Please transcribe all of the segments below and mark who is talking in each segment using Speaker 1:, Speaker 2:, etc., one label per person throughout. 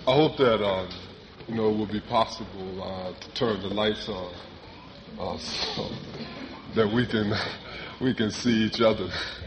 Speaker 1: I hope that it will be possible to turn the lights on so that we can see each other.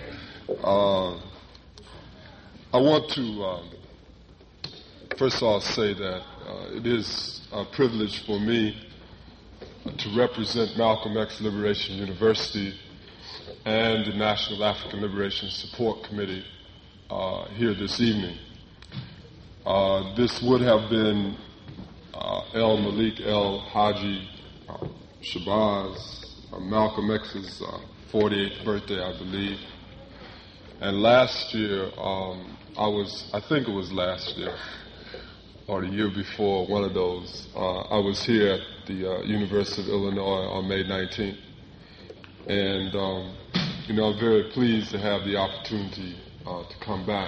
Speaker 1: I want to first of all say that it is a privilege for me to represent Malcolm X Liberation University and the National African Liberation Support Committee here this evening. This would have been El Malik El Haji Shabazz, Malcolm X's 48th birthday, I believe. And last year, I think it was last year, or the year before, one of those, I was here at the University of Illinois on May 19th. And, I'm very pleased to have the opportunity to come back.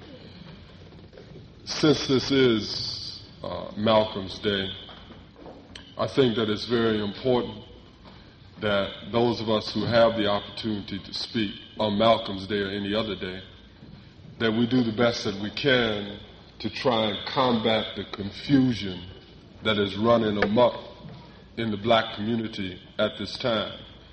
Speaker 1: Since this is Malcolm's Day, I think that it's very important that those of us who have the opportunity to speak on Malcolm's Day or any other day, that we do the best that we can to try and combat the confusion that is running amok in the black community at this time.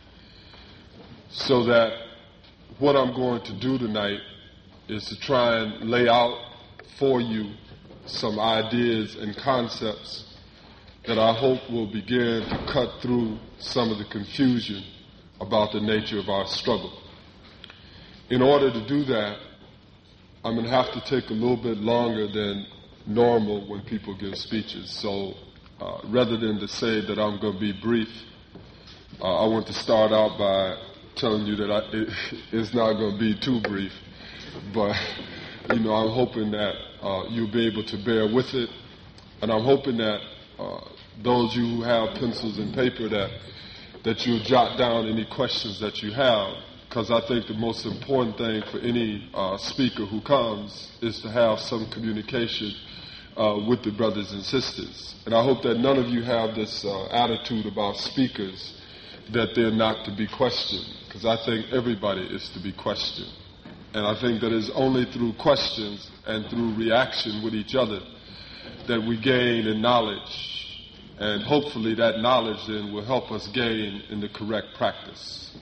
Speaker 1: So that what I'm going to do tonight is to try and lay out for you some ideas and concepts that I hope will begin to cut through some of the confusion about the nature of our struggle. In order to do that, I'm going to have to take a little bit longer than normal when people give speeches. So rather than to say that I'm going to be brief, I want to start out by telling you that it's not going to be too brief. But, I'm hoping that you'll be able to bear with it. And I'm hoping that those of you who have pencils and paper that you'll jot down any questions that you have, because I think the most important thing for any speaker who comes is to have some communication with the brothers and sisters. And I hope that none of you have this attitude about speakers that they're not to be questioned, because I think everybody is to be questioned. And I think that it's only through questions and through reaction with each other that we gain in knowledge. And hopefully that knowledge then will help us gain in the correct practice.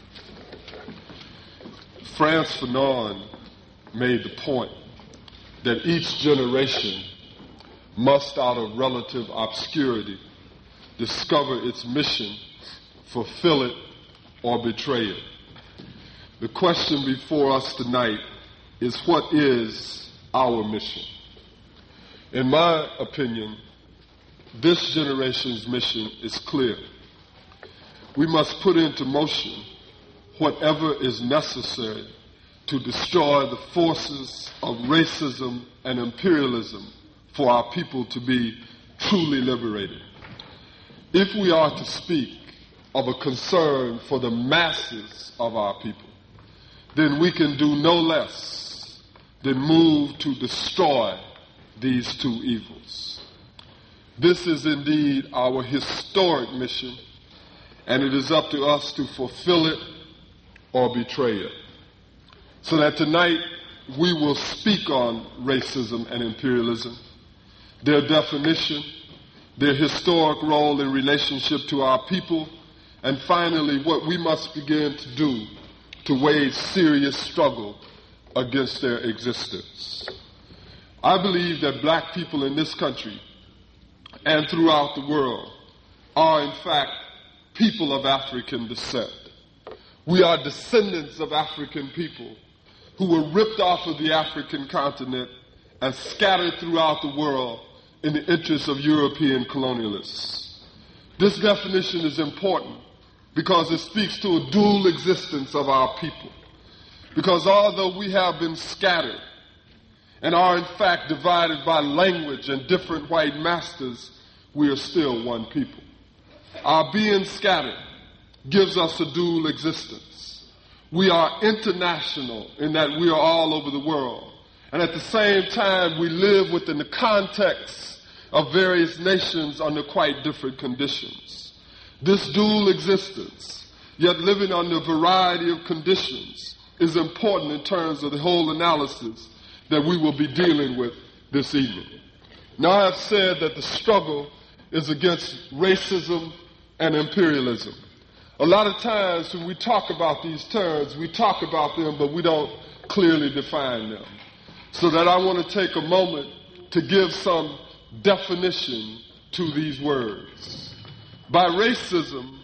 Speaker 1: Frantz Fanon made the point that each generation must, out of relative obscurity, discover its mission, fulfill it, or betray it. The question before us tonight is, what is our mission? In my opinion, this generation's mission is clear. We must put into motion whatever is necessary to destroy the forces of racism and imperialism for our people to be truly liberated. If we are to speak of a concern for the masses of our people, then we can do no less than move to destroy these two evils. This is indeed our historic mission, and it is up to us to fulfill it or betray it. So that tonight we will speak on racism and imperialism, their definition, their historic role in relationship to our people, and finally what we must begin to do to wage serious struggle against their existence. I believe that black people in this country and throughout the world are in fact people of African descent. We are descendants of African people who were ripped off of the African continent and scattered throughout the world in the interests of European colonialists. This definition is important because it speaks to a dual existence of our people. Because although we have been scattered and are in fact divided by language and different white masters, we are still one people. Our being scattered gives us a dual existence. We are international in that we are all over the world. And at the same time, we live within the context of various nations under quite different conditions. This dual existence, yet living under a variety of conditions, is important in terms of the whole analysis that we will be dealing with this evening. Now, I have said that the struggle is against racism and imperialism. A lot of times when we talk about these terms, we talk about them, but we don't clearly define them. So that I want to take a moment to give some definition to these words. By racism,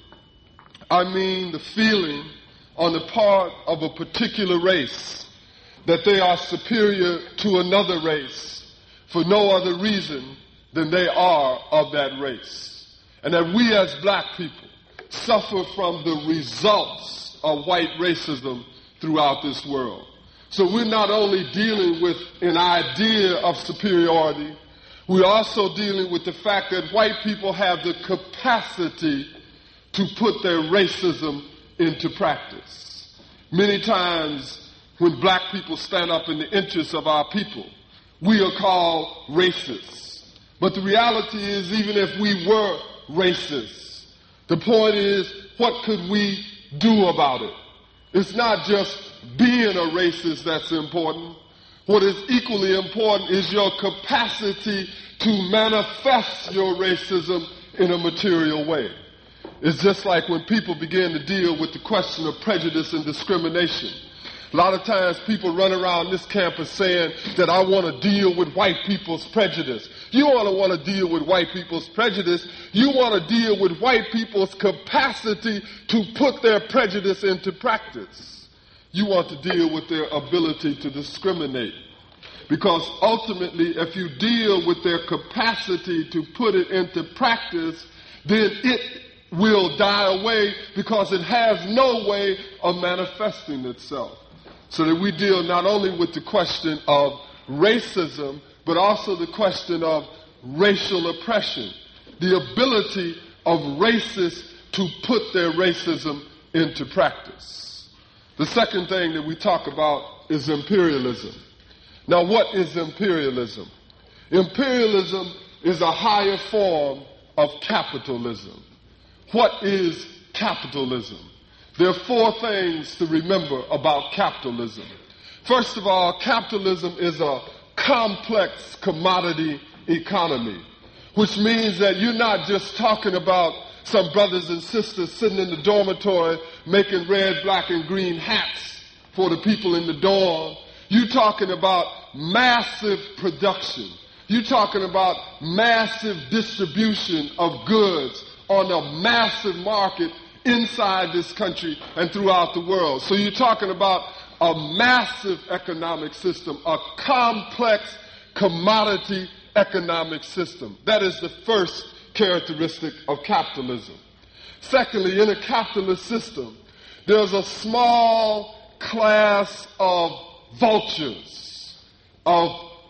Speaker 1: I mean the feeling on the part of a particular race that they are superior to another race for no other reason than they are of that race. And that we as black people suffer from the results of white racism throughout this world. So we're not only dealing with an idea of superiority, we're also dealing with the fact that white people have the capacity to put their racism into practice. Many times when black people stand up in the interests of our people, we are called racist. But the reality is, even if we were racist, the point is, what could we do about it? It's not just being a racist that's important. What is equally important is your capacity to manifest your racism in a material way. It's just like when people begin to deal with the question of prejudice and discrimination. A lot of times people run around this campus saying that I want to deal with white people's prejudice. You don't want to deal with white people's prejudice. You want to deal with white people's capacity to put their prejudice into practice. You want to deal with their ability to discriminate. Because ultimately, if you deal with their capacity to put it into practice, then it will die away because it has no way of manifesting itself. So that we deal not only with the question of racism, but also the question of racial oppression, the ability of racists to put their racism into practice. The second thing that we talk about is imperialism. Now, what is imperialism? Imperialism is a higher form of capitalism. What is capitalism? There are four things to remember about capitalism. First of all, capitalism is a complex commodity economy, which means that you're not just talking about some brothers and sisters sitting in the dormitory making red, black, and green hats for the people in the dorm. You're talking about massive production. You're talking about massive distribution of goods on a massive market inside this country and throughout the world. So you're talking about a massive economic system, a complex commodity economic system. That is the first characteristic of capitalism. Secondly, in a capitalist system, there's a small class of vultures, of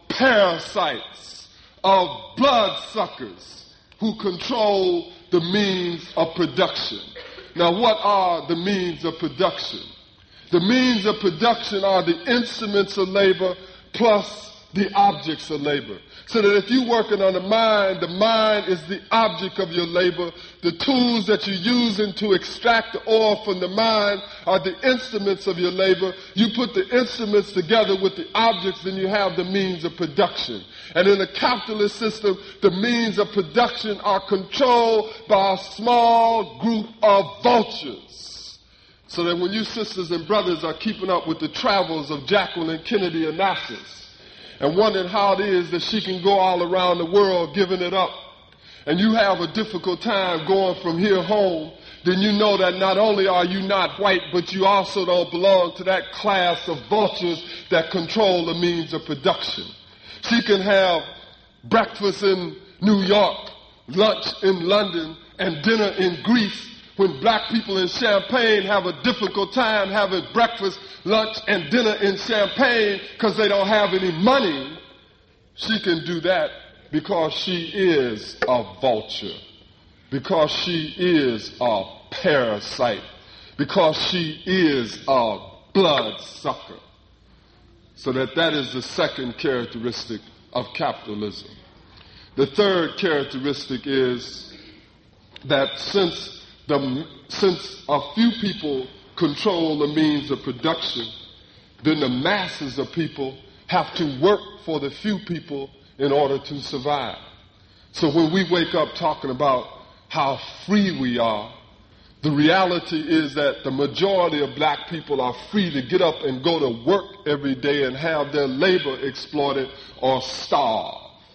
Speaker 1: parasites, of bloodsuckers who control the means of production. Now, what are the means of production? The means of production are the instruments of labor plus the objects of labor. So that if you're working on the mine is the object of your labor. The tools that you're using to extract the oil from the mine are the instruments of your labor. You put the instruments together with the objects, then you have the means of production. And in a capitalist system, the means of production are controlled by a small group of vultures. So that when you sisters and brothers are keeping up with the travels of Jacqueline Kennedy Onassis, and wondering how it is that she can go all around the world giving it up, and you have a difficult time going from here home, then you know that not only are you not white, but you also don't belong to that class of vultures that control the means of production. She can have breakfast in New York, lunch in London, and dinner in Greece, when black people in Champaign have a difficult time having breakfast, lunch, and dinner in Champaign because they don't have any money. She can do that because she is a vulture, because she is a parasite, because she is a bloodsucker. So that is the second characteristic of capitalism. The third characteristic is that since a few people control the means of production, then the masses of people have to work for the few people in order to survive. So when we wake up talking about how free we are, the reality is that the majority of black people are free to get up and go to work every day and have their labor exploited or starve.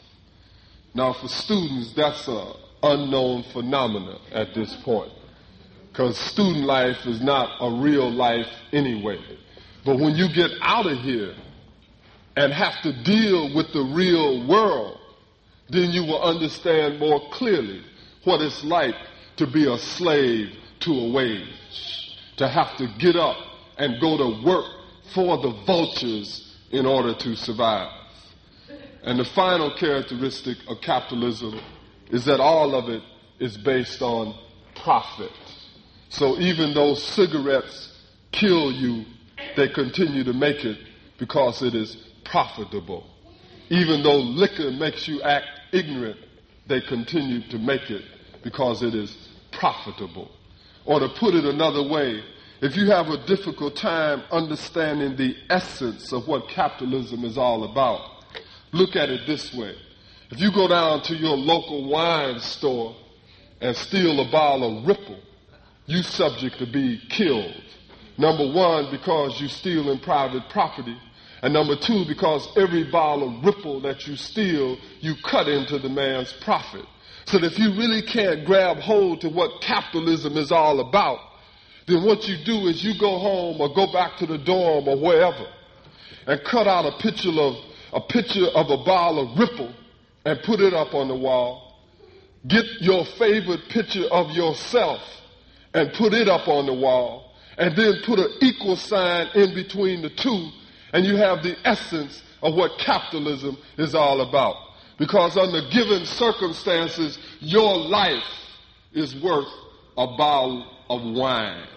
Speaker 1: Now for students, that's an unknown phenomenon at this point, because student life is not a real life anyway. But when you get out of here and have to deal with the real world, then you will understand more clearly what it's like to be a slave to a wage, to have to get up and go to work for the vultures in order to survive. And the final characteristic of capitalism is that all of it is based on profit. So even though cigarettes kill you, they continue to make it because it is profitable. Even though liquor makes you act ignorant, they continue to make it because it is profitable. Or to put it another way, if you have a difficult time understanding the essence of what capitalism is all about, look at it this way. If you go down to your local wine store and steal a bottle of Ripple, you're subject to be killed. Number one, because you're stealing private property. And number two, because every bottle of Ripple that you steal, you cut into the man's profit. So that if you really can't grab hold to what capitalism is all about, then what you do is you go home or go back to the dorm or wherever and cut out a picture of a bottle of Ripple and put it up on the wall. Get your favorite picture of yourself and put it up on the wall, and then put an equal sign in between the two, and you have the essence of what capitalism is all about. Because under given circumstances, your life is worth a bottle of wine.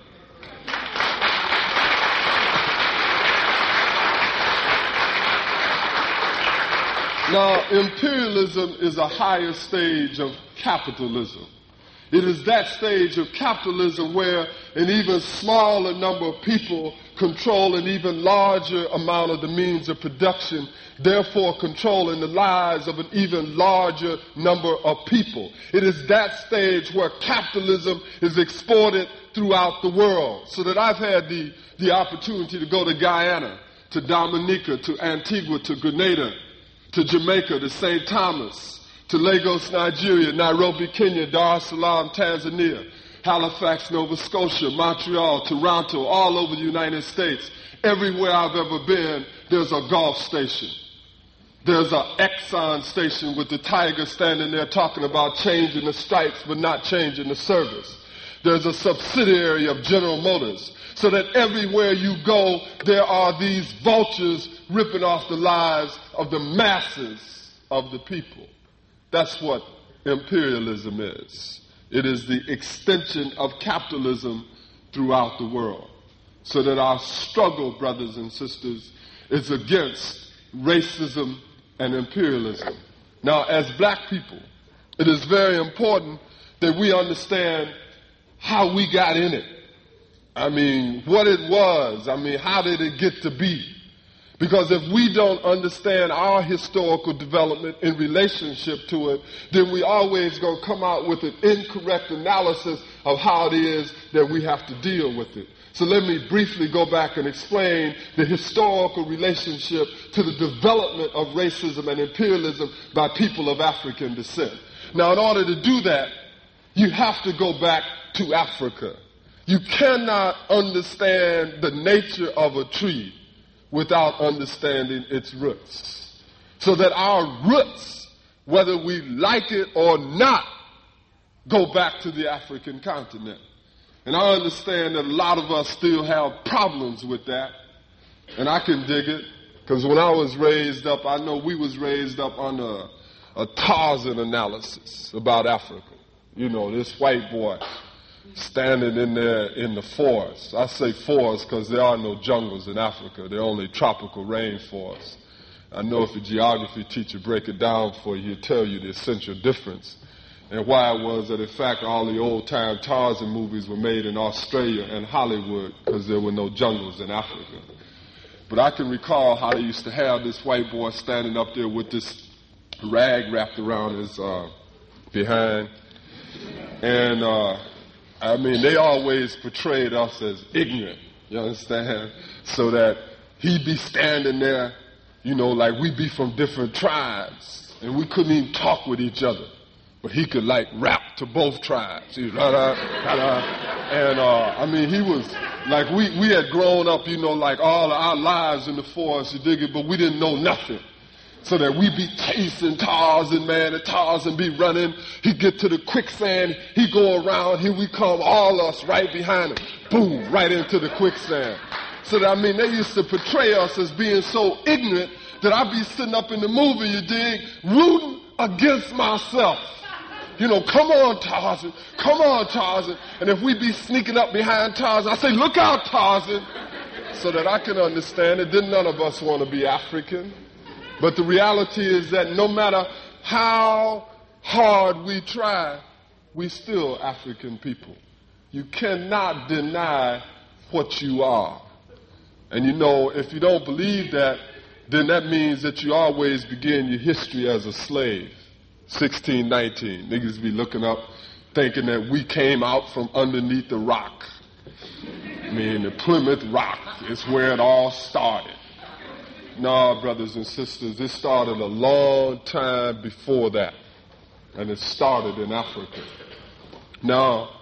Speaker 1: Now, imperialism is a higher stage of capitalism. It is that stage of capitalism where an even smaller number of people control an even larger amount of the means of production, therefore controlling the lives of an even larger number of people. It is that stage where capitalism is exported throughout the world. So that I've had the opportunity to go to Guyana, to Dominica, to Antigua, to Grenada, to Jamaica, to St. Thomas, to Lagos, Nigeria, Nairobi, Kenya, Dar es Salaam, Tanzania, Halifax, Nova Scotia, Montreal, Toronto, all over the United States. Everywhere I've ever been, there's a Gulf station. There's an Exxon station with the tiger standing there talking about changing the stripes but not changing the service. There's a subsidiary of General Motors. So that everywhere you go, there are these vultures ripping off the lives of the masses of the people. That's what imperialism is. It is the extension of capitalism throughout the world. So that our struggle, brothers and sisters, is against racism and imperialism. Now, as black people, it is very important that we understand how we got in it. I mean, what it was. I mean, how did it get to be? Because if we don't understand our historical development in relationship to it, then we always going to come out with an incorrect analysis of how it is that we have to deal with it. So let me briefly go back and explain the historical relationship to the development of racism and imperialism by people of African descent. Now, in order to do that, you have to go back to Africa. You cannot understand the nature of a tree without understanding its roots. So that our roots, whether we like it or not, go back to the African continent. And I understand that a lot of us still have problems with that. And I can dig it, because when I was raised up, I know we was raised up under a Tarzan analysis about Africa. You know, this white boy standing in there in the forest. I say forest because there are no jungles in Africa. There are only tropical rainforests. I know if a geography teacher break it down for you, he'll tell you the essential difference. And why it was that, in fact, all the old-time Tarzan movies were made in Australia and Hollywood because there were no jungles in Africa. But I can recall how they used to have this white boy standing up there with this rag wrapped around his behind. And, I mean, they always portrayed us as ignorant, you understand? So that he'd be standing there, you know, like we'd be from different tribes, and we couldn't even talk with each other. But he could, like, rap to both tribes. He was and, I mean, he was, like, we had grown up, you know, like all our lives in the forest, you dig it, but we didn't know nothing. So that we be chasing Tarzan, man, and Tarzan be running. He'd get to the quicksand, he'd go around, here we come, all us right behind him. Boom, right into the quicksand. So that, I mean, they used to portray us as being so ignorant that I'd be sitting up in the movie, you dig, rooting against myself. You know, come on, Tarzan, come on, Tarzan. And if we be sneaking up behind Tarzan, I say, look out, Tarzan. So that I can understand it. Didn't none of us want to be African. But the reality is that no matter how hard we try, we still African people. You cannot deny what you are. And you know, if you don't believe that, then that means that you always begin your history as a slave. 1619. Niggas be looking up thinking that we came out from underneath the rock. I mean, the Plymouth Rock is where it all started. No, brothers and sisters, it started a long time before that. And it started in Africa. Now,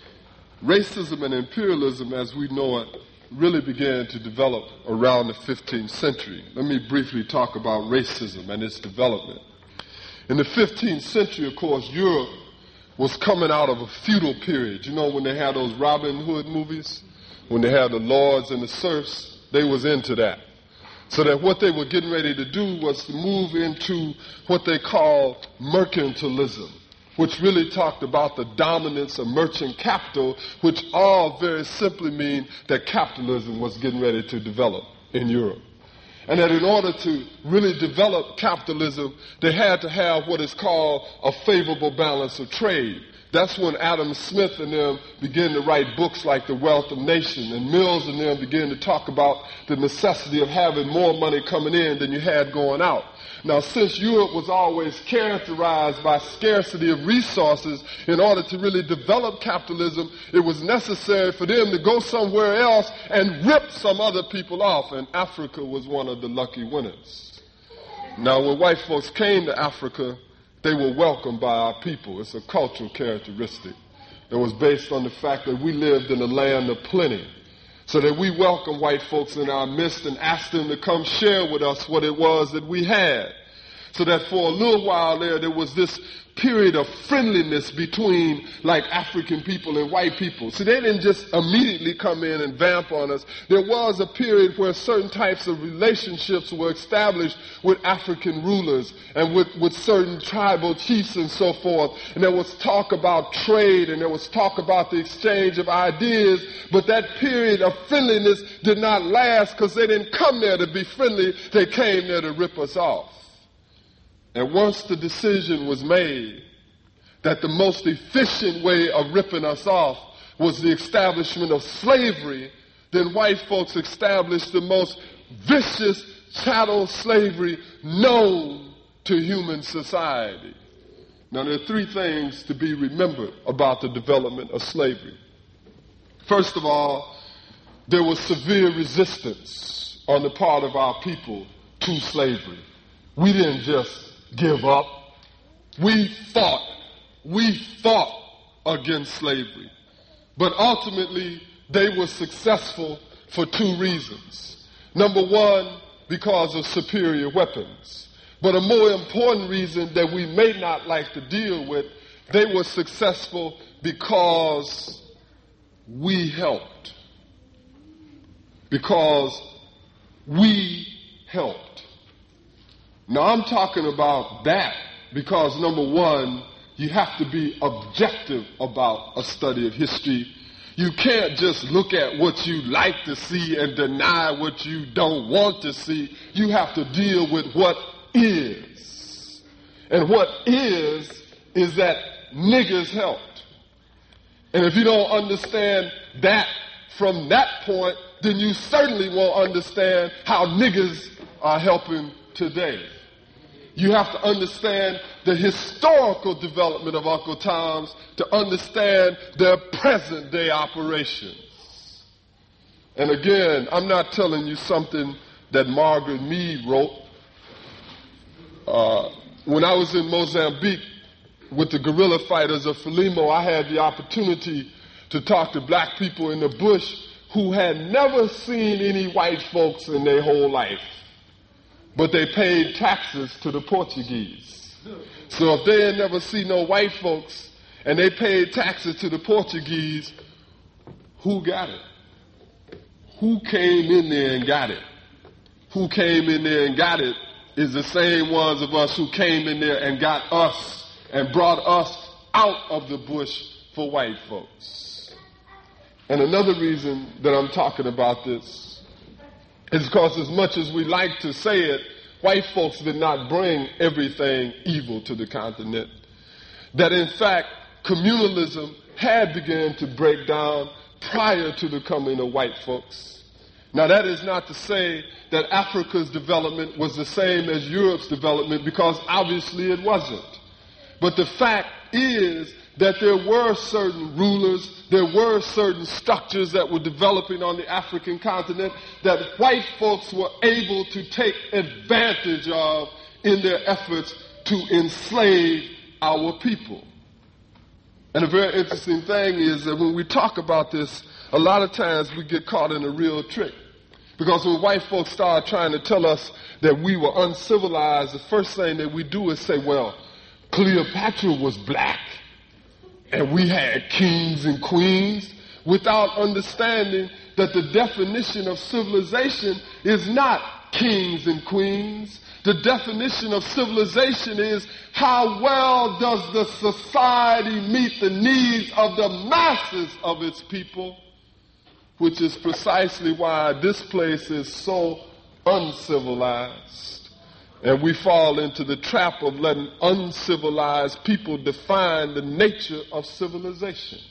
Speaker 1: racism and imperialism as we know it really began to develop around the 15th century. Let me briefly talk about racism and its development. In the 15th century, of course, Europe was coming out of a feudal period. You know when they had those Robin Hood movies? When they had the lords and the serfs, they was into that. So that what they were getting ready to do was to move into what they call mercantilism, which really talked about the dominance of merchant capital, which all very simply mean that capitalism was getting ready to develop in Europe. And that in order to really develop capitalism, they had to have what is called a favorable balance of trade. That's when Adam Smith and them began to write books like The Wealth of Nations, and Mills and them began to talk about the necessity of having more money coming in than you had going out. Now, since Europe was always characterized by scarcity of resources, in order to really develop capitalism, it was necessary for them to go somewhere else and rip some other people off, and Africa was one of the lucky winners. Now, when white folks came to Africa, they were welcomed by our people. It's a cultural characteristic that was based on the fact that we lived in a land of plenty. So that we welcomed white folks in our midst and asked them to come share with us what it was that we had. So that for a little while there was this period of friendliness between like African people and white people. So they didn't just immediately come in and vamp on us. There was a period where certain types of relationships were established with African rulers and with certain tribal chiefs and so forth. And there was talk about trade and there was talk about the exchange of ideas. But that period of friendliness did not last because they didn't come there to be friendly. They came there to rip us off. And once the decision was made that the most efficient way of ripping us off was the establishment of slavery, then white folks established the most vicious chattel slavery known to human society. Now, there are three things to be remembered about the development of slavery. First of all, there was severe resistance on the part of our people to slavery. We didn't just give up. We fought against slavery. But ultimately, they were successful for two reasons. Number one, because of superior weapons. But a more important reason that we may not like to deal with, they were successful because we helped. Because we helped. Now, I'm talking about that because, number one, you have to be objective about a study of history. You can't just look at what you like to see and deny what you don't want to see. You have to deal with what is. And what is that niggas helped. And if you don't understand that from that point, then you certainly won't understand how niggas are helping today. You have to understand the historical development of Uncle Tom's to understand their present day operations. And again, I'm not telling you something that Margaret Mead wrote. When I was in Mozambique with the guerrilla fighters of Frelimo, I had the opportunity to talk to black people in the bush who had never seen any white folks in their whole life, but they paid taxes to the Portuguese. So if they had never seen no white folks and they paid taxes to the Portuguese, who got it? Who came in there and got it? Who came in there and got it is the same ones of us who came in there and got us and brought us out of the bush for white folks. And another reason that I'm talking about this is because as much as we like to say it, white folks did not bring everything evil to the continent. That in fact, communalism had begun to break down prior to the coming of white folks. Now that is not to say that Africa's development was the same as Europe's development, because obviously it wasn't. But the fact is that there were certain rulers, there were certain structures that were developing on the African continent that white folks were able to take advantage of in their efforts to enslave our people. And a very interesting thing is that when we talk about this, a lot of times we get caught in a real trick. Because when white folks start trying to tell us that we were uncivilized, the first thing that we do is say, well, Cleopatra was black and we had kings and queens, without understanding that the definition of civilization is not kings and queens. The definition of civilization is how well does the society meet the needs of the masses of its people, which is precisely why this place is so uncivilized. And we fall into the trap of letting uncivilized people define the nature of civilization.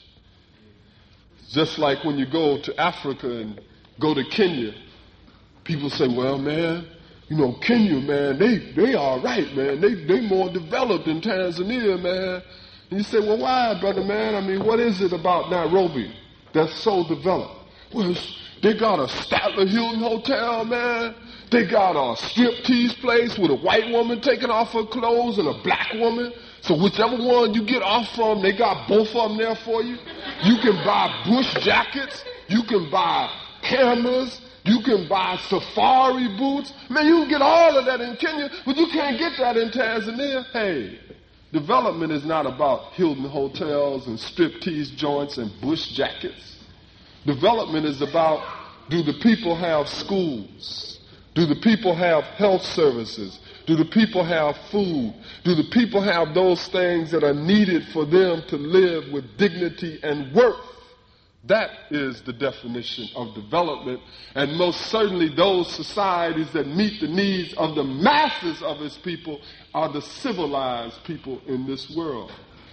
Speaker 1: Just like when you go to Africa and go to Kenya, people say, well, man, you know, Kenya, man, they all right, man. They more developed than Tanzania, man. And you say, well, why, brother, man? I mean, what is it about Nairobi that's so developed? Well, they got a Statler Hilton Hotel, man. They got a striptease place with a white woman taking off her clothes and a black woman. So whichever one you get off from, they got both of them there for you. You can buy bush jackets. You can buy cameras. You can buy safari boots. Man, you can get all of that in Kenya, but you can't get that in Tanzania. Hey, development is not about Hilton hotels and striptease joints and bush jackets. Development is about, do the people have schools? Do the people have health services? Do the people have food? Do the people have those things that are needed for them to live with dignity and worth? That is the definition of development. And most certainly those societies that meet the needs of the masses of its people are the civilized people in this world.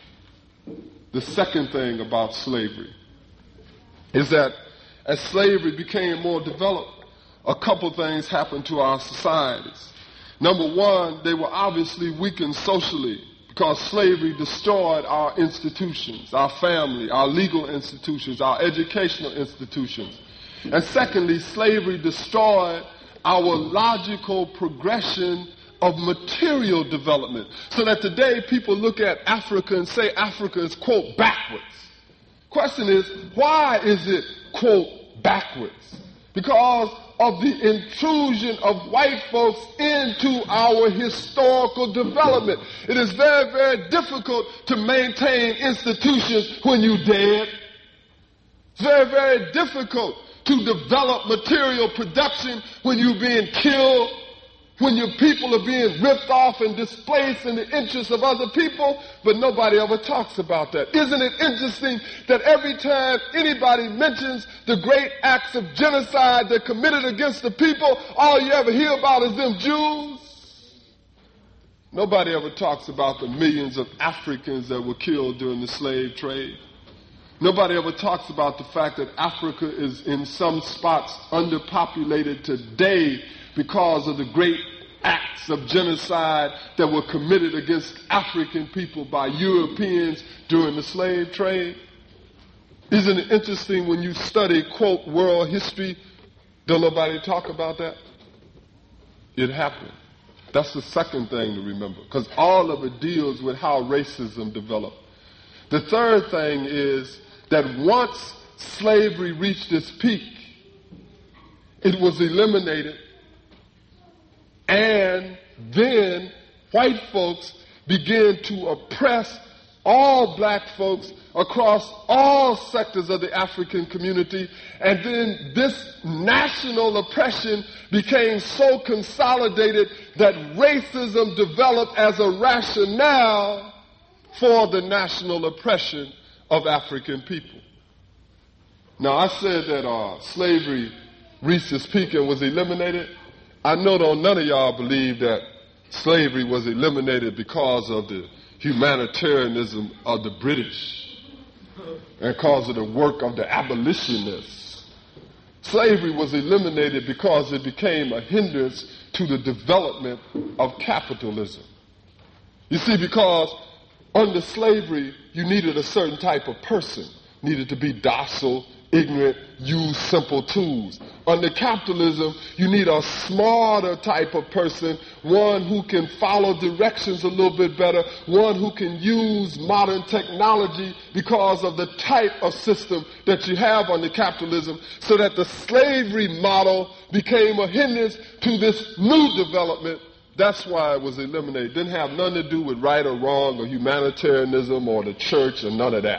Speaker 1: The second thing about slavery is that as slavery became more developed, a couple things happened to our societies. Number one, they were obviously weakened socially because slavery destroyed our institutions, our family, our legal institutions, our educational institutions. And secondly, slavery destroyed our logical progression of material development. So that today people look at Africa and say Africa is, quote, backwards. Question is, why is it, quote, backwards? Because of the intrusion of white folks into our historical development. It is very, very difficult to maintain institutions when you're dead. It's very, very difficult to develop material production when you're being killed, when your people are being ripped off and displaced in the interest of other people, but nobody ever talks about that. Isn't it interesting that every time anybody mentions the great acts of genocide that committed against the people, all you ever hear about is them Jews? Nobody ever talks about the millions of Africans that were killed during the slave trade. Nobody ever talks about the fact that Africa is in some spots underpopulated today because of the great acts of genocide that were committed against African people by Europeans during the slave trade? Isn't it interesting when you study, quote, world history, don't nobody talk about that? It happened. That's the second thing to remember, because all of it deals with how racism developed. The third thing is that once slavery reached its peak, it was eliminated, and then white folks began to oppress all black folks across all sectors of the African community, and then this national oppression became so consolidated that racism developed as a rationale for the national oppression of African people. Now, I said that slavery reached its peak and was eliminated. I know none of y'all believe that slavery was eliminated because of the humanitarianism of the British and because of the work of the abolitionists. Slavery was eliminated because it became a hindrance to the development of capitalism. You see, because under slavery, you needed a certain type of person, needed to be docile, ignorant, use simple tools. Under capitalism, you need a smarter type of person, one who can follow directions a little bit better, one who can use modern technology because of the type of system that you have under capitalism, so that the slavery model became a hindrance to this new development. That's why it was eliminated. It didn't have nothing to do with right or wrong or humanitarianism or the church or none of that.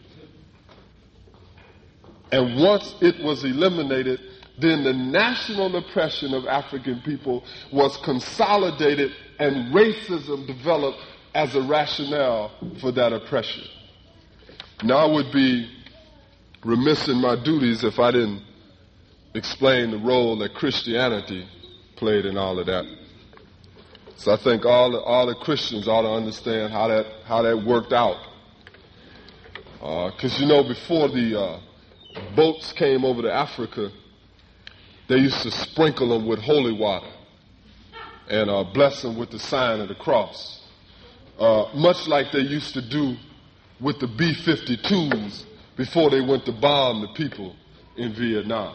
Speaker 1: And once it was eliminated, then the national oppression of African people was consolidated, and racism developed as a rationale for that oppression. Now, I would be remiss in my duties if I didn't explain the role that Christianity played in all of that. So I think all the Christians ought to understand how that worked out. Because before the boats came over to Africa, they used to sprinkle them with holy water and bless them with the sign of the cross, much like they used to do with the B-52s before they went to bomb the people in Vietnam.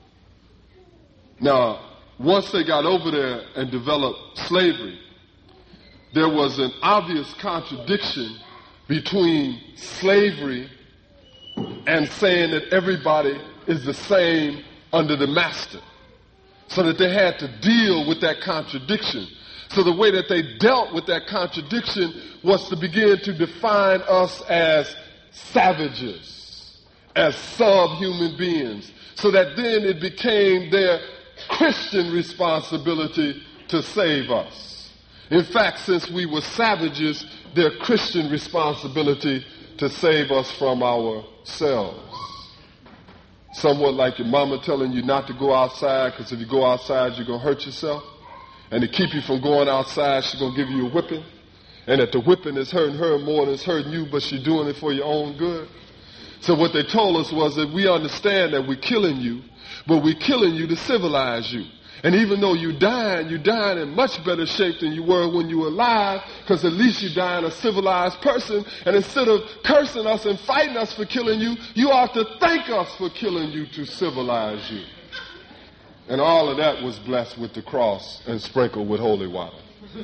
Speaker 1: Now, once they got over there and developed slavery, there was an obvious contradiction between slavery and saying that everybody is the same under the master. So that they had to deal with that contradiction. So the way that they dealt with that contradiction was to begin to define us as savages, as subhuman beings. So that then it became their Christian responsibility to save us. In fact, since we were savages, their Christian responsibility to save us from ourselves. Somewhat like your mama telling you not to go outside, because if you go outside, you're going to hurt yourself. And to keep you from going outside, she's going to give you a whipping. And that the whipping is hurting her more than it's hurting you, but she's doing it for your own good. So what they told us was that we understand that we're killing you, but we're killing you to civilize you. And even though you're dying in much better shape than you were when you were alive, because at least you're dying a civilized person. And instead of cursing us and fighting us for killing you, you ought to thank us for killing you to civilize you. And all of that was blessed with the cross and sprinkled with holy water.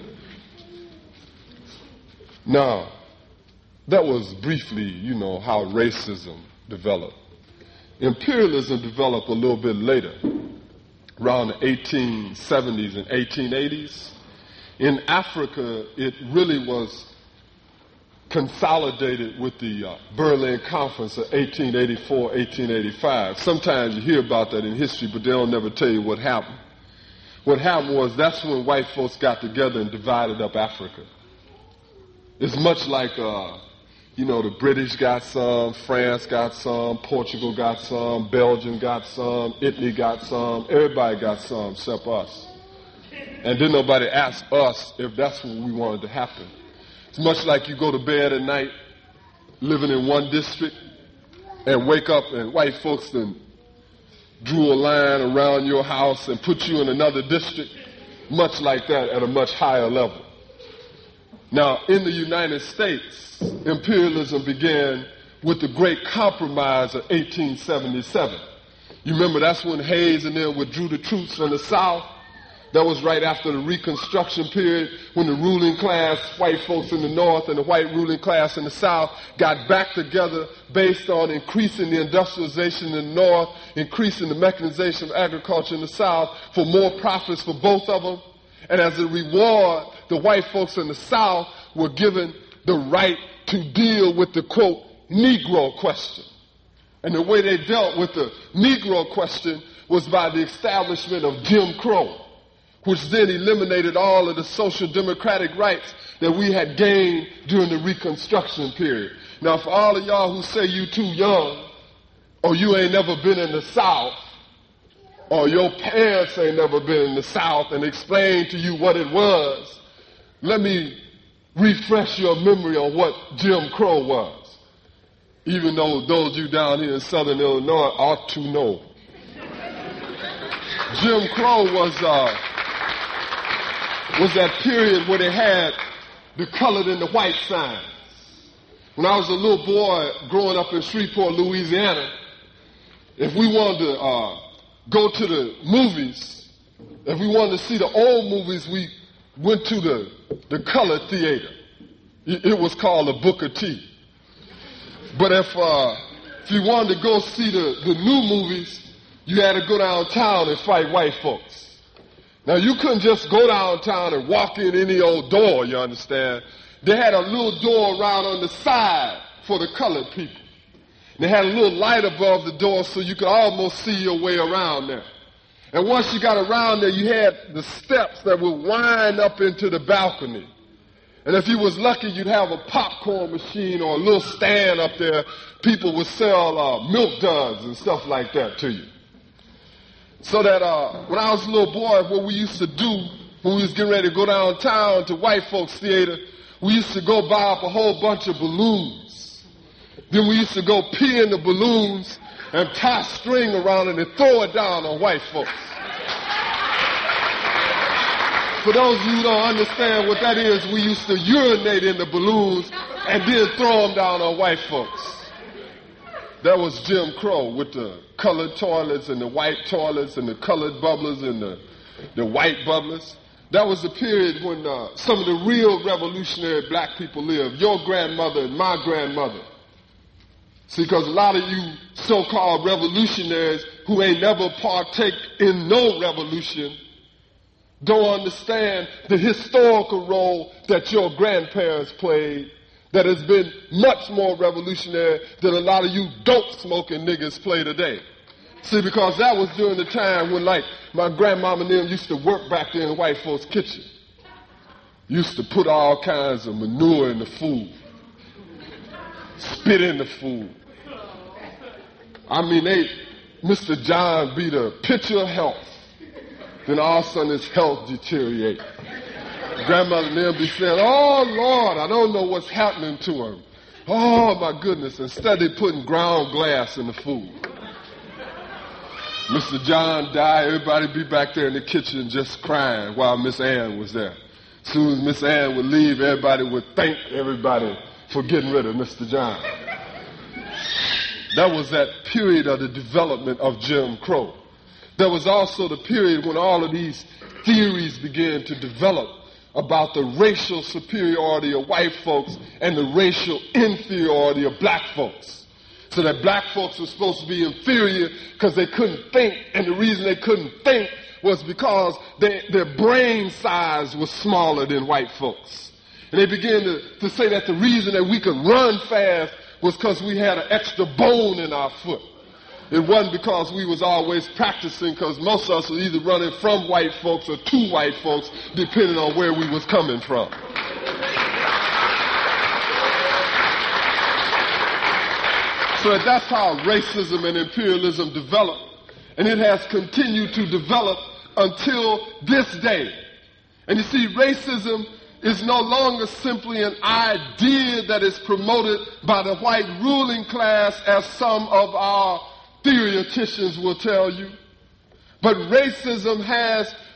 Speaker 1: Now, that was briefly, how racism developed. Imperialism developed a little bit later, around the 1870s and 1880s. In Africa, it really was consolidated with the Berlin Conference of 1884, 1885. Sometimes you hear about that in history, but they don't never tell you what happened. What happened was that's when white folks got together and divided up Africa. It's much like, the British got some, France got some, Portugal got some, Belgium got some, Italy got some, everybody got some except us. And then nobody asked us if that's what we wanted to happen. It's much like you go to bed at night living in one district and wake up and white folks then drew a line around your house and put you in another district. much like that at a much higher level. Now, in the United States, imperialism began with the Great Compromise of 1877. You remember that's when Hayes and them withdrew the troops from the South? That was right after the Reconstruction period, when the ruling class, white folks in the North and the white ruling class in the South, got back together based on increasing the industrialization in the North, increasing the mechanization of agriculture in the South for more profits for both of them. And as a reward, the white folks in the South were given the right to deal with the, quote, Negro question. And the way they dealt with the Negro question was by the establishment of Jim Crow, which then eliminated all of the social democratic rights that we had gained during the Reconstruction period. Now, for all of y'all who say you too young, or you ain't never been in the South, or your parents ain't never been in the South and explain to you what it was, let me refresh your memory on what Jim Crow was, even though those of you down here in Southern Illinois ought to know. Jim Crow was that period where they had the colored and the white signs. When I was a little boy growing up in Shreveport, Louisiana, if we wanted to go to the movies, if we wanted to see the old movies, we went to the colored theater. It was called the Booker T. But if you wanted to go see the new movies, you had to go downtown and fight white folks. Now, you couldn't just go downtown and walk in any old door, you understand? They had a little door around on the side for the colored people. They had a little light above the door so you could almost see your way around there. And once you got around there, you had the steps that would wind up into the balcony. And if you was lucky, you'd have a popcorn machine or a little stand up there. People would sell milk duds and stuff like that to you. So that when I was a little boy, what we used to do when we was getting ready to go downtown to white folks theater, we used to go buy up a whole bunch of balloons. Then we used to go pee in the balloons and tie string around it and throw it down on white folks. For those of you who don't understand what that is, we used to urinate in the balloons and then throw them down on white folks. That was Jim Crow with the colored toilets and the white toilets and the colored bubblers and the white bubblers. That was the period when some of the real revolutionary black people lived, your grandmother and my grandmother. See, because a lot of you so-called revolutionaries who ain't never partake in no revolution don't understand the historical role that your grandparents played that has been much more revolutionary than a lot of you dope-smoking niggas play today. See, because that was during the time when, like, my grandmama and them used to work back there in the white folks' kitchen. Used to put all kinds of manure in the food. Spit in the food. I mean, Mr. John be the picture of health. Then all of a sudden his health deteriorate. Grandmother and them be saying, oh, Lord, I don't know what's happening to him. Oh, my goodness. Instead, they putting ground glass in the food. Mr. John died. Everybody be back there in the kitchen just crying while Miss Ann was there. As soon as Miss Ann would leave, everybody would thank everybody for getting rid of Mr. John. That was that period of the development of Jim Crow. There was also the period when all of these theories began to develop about the racial superiority of white folks and the racial inferiority of black folks. So that black folks were supposed to be inferior because they couldn't think, and the reason they couldn't think was because their brain size was smaller than white folks. And they began to say that the reason that we could run fast was because we had an extra bone in our foot. It wasn't because we was always practicing, because most of us were either running from white folks or to white folks, depending on where we was coming from. So that's how racism and imperialism developed. And it has continued to develop until this day. And you see, racism is no longer simply an idea that is promoted by the white ruling class, as some of our theoreticians will tell you. But racism has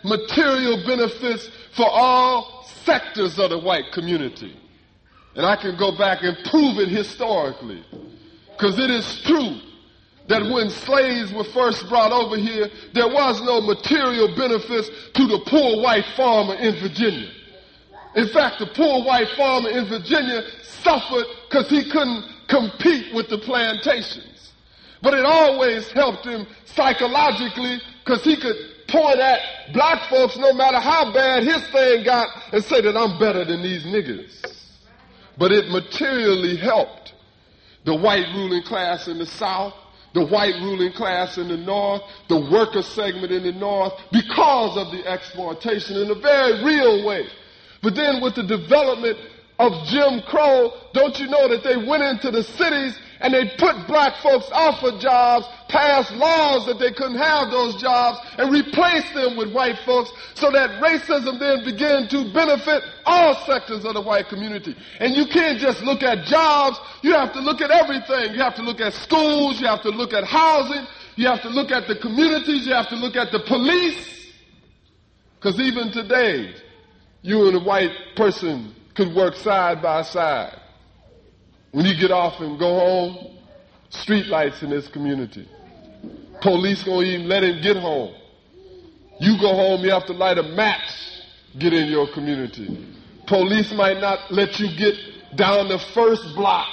Speaker 1: material benefits for all sectors of the white community. And I can go back and prove it historically. Because it is true that when slaves were first brought over here, there was no material benefits to the poor white farmer in Virginia. In fact, the poor white farmer in Virginia suffered because he couldn't compete with the plantations. But it always helped him psychologically because he could point at black folks no matter how bad his thing got and say that I'm better than these niggas. But it materially helped the white ruling class in the South, the white ruling class in the North, the worker segment in the North, because of the exploitation in a very real way. But then with the development of Jim Crow, don't you know that they went into the cities and they put black folks off of jobs, passed laws that they couldn't have those jobs, and replaced them with white folks so that racism then began to benefit all sectors of the white community. And you can't just look at jobs, you have to look at everything. You have to look at schools, you have to look at housing, you have to look at the communities, you have to look at the police. Because even today, you and a white person could work side by side. When you get off and go home, street lights in this community. Police gonna even let him get home. You go home, you have to light a match, get in your community. Police might not let you get down the first block.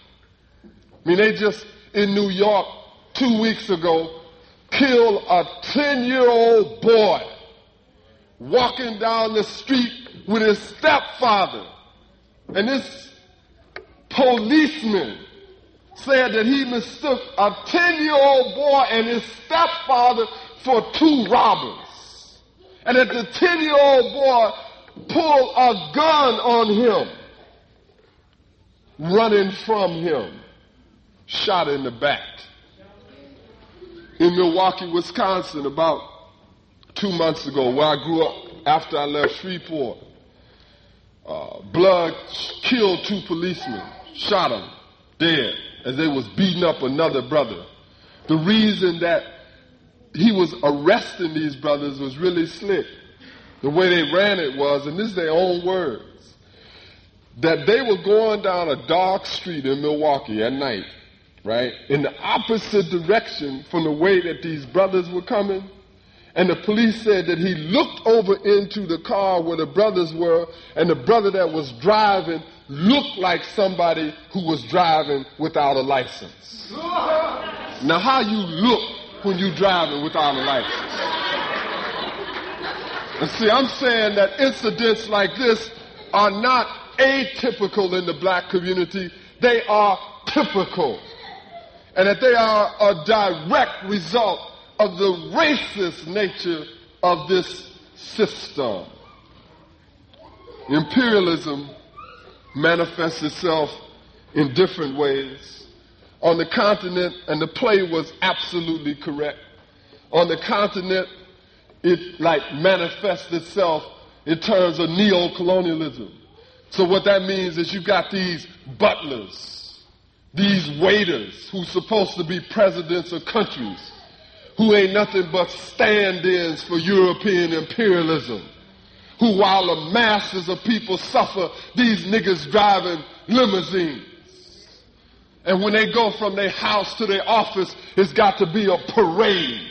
Speaker 1: I mean, they just, in New York, 2 weeks ago, killed a 10-year-old boy walking down the street with his stepfather. And this policeman said that he mistook a 10-year-old boy and his stepfather for two robbers. And that the 10-year-old boy pulled a gun on him, running from him, shot in the back. In Milwaukee, Wisconsin, about 2 months ago, where I grew up after I left Shreveport, blood killed two policemen, shot them dead as they was beating up another brother. The reason that he was arresting these brothers was really slick. The way they ran it was, and this is their own words, that they were going down a dark street in Milwaukee at night, right, in the opposite direction from the way that these brothers were coming. And the police said that he looked over into the car where the brothers were, and the brother that was driving looked like somebody who was driving without a license. Now, how you look when you're driving without a license? And see, I'm saying that incidents like this are not atypical in the black community. They are typical. And that they are a direct result of the racist nature of this system. Imperialism manifests itself in different ways. On the continent, and the play was absolutely correct, on the continent it manifests itself in terms of neo-colonialism. So what that means is you got these butlers, these waiters who's supposed to be presidents of countries, who ain't nothing but stand-ins for European imperialism, who while the masses of people suffer, these niggas driving limousines. And when they go from their house to their office, it's got to be a parade.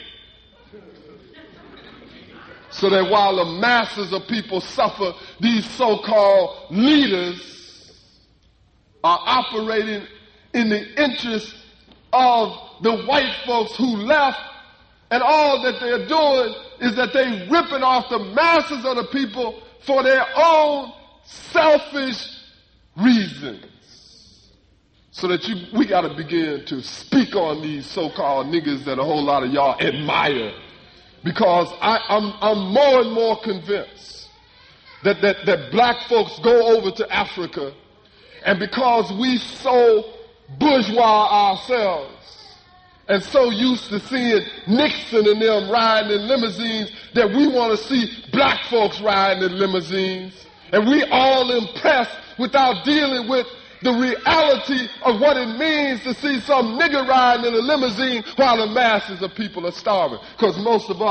Speaker 1: So that while the masses of people suffer, these so-called leaders are operating in the interest of the white folks who left. And all that they're doing is that they're ripping off the masses of the people for their own selfish reasons. So that we got to begin to speak on these so-called niggas that a whole lot of y'all admire. Because I'm more and more convinced that black folks go over to Africa, and because we so bourgeois ourselves, and so used to seeing Nixon and them riding in limousines that we want to see black folks riding in limousines. And we all impressed without dealing with the reality of what it means to see some nigger riding in a limousine while the masses of people are starving. Because most of us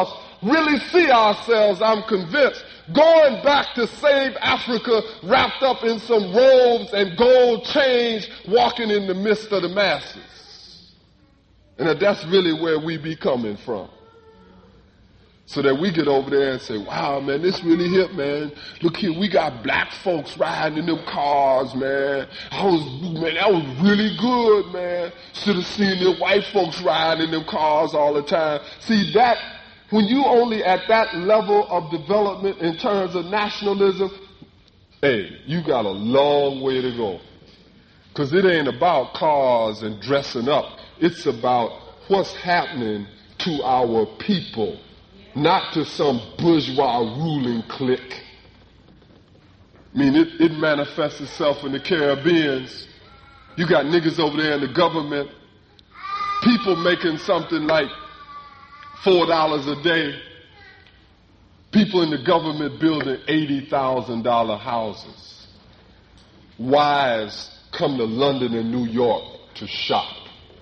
Speaker 1: really see ourselves, I'm convinced, going back to save Africa wrapped up in some robes and gold chains, walking in the midst of the masses. And that's really where we be coming from. So that we get over there and say, wow, man, this really hip, man. Look here, we got black folks riding in them cars, man. That was really good, man. Should have seen the white folks riding in them cars all the time. See, that, when you only at that level of development in terms of nationalism, hey, you got a long way to go. Because it ain't about cars and dressing up. It's about what's happening to our people. Not to some bourgeois ruling clique. I mean, it manifests itself in the Caribbeans. You got niggas over there in the government, people making something like $4 a day. People in the government building $80,000 houses. Wives come to London and New York to shop.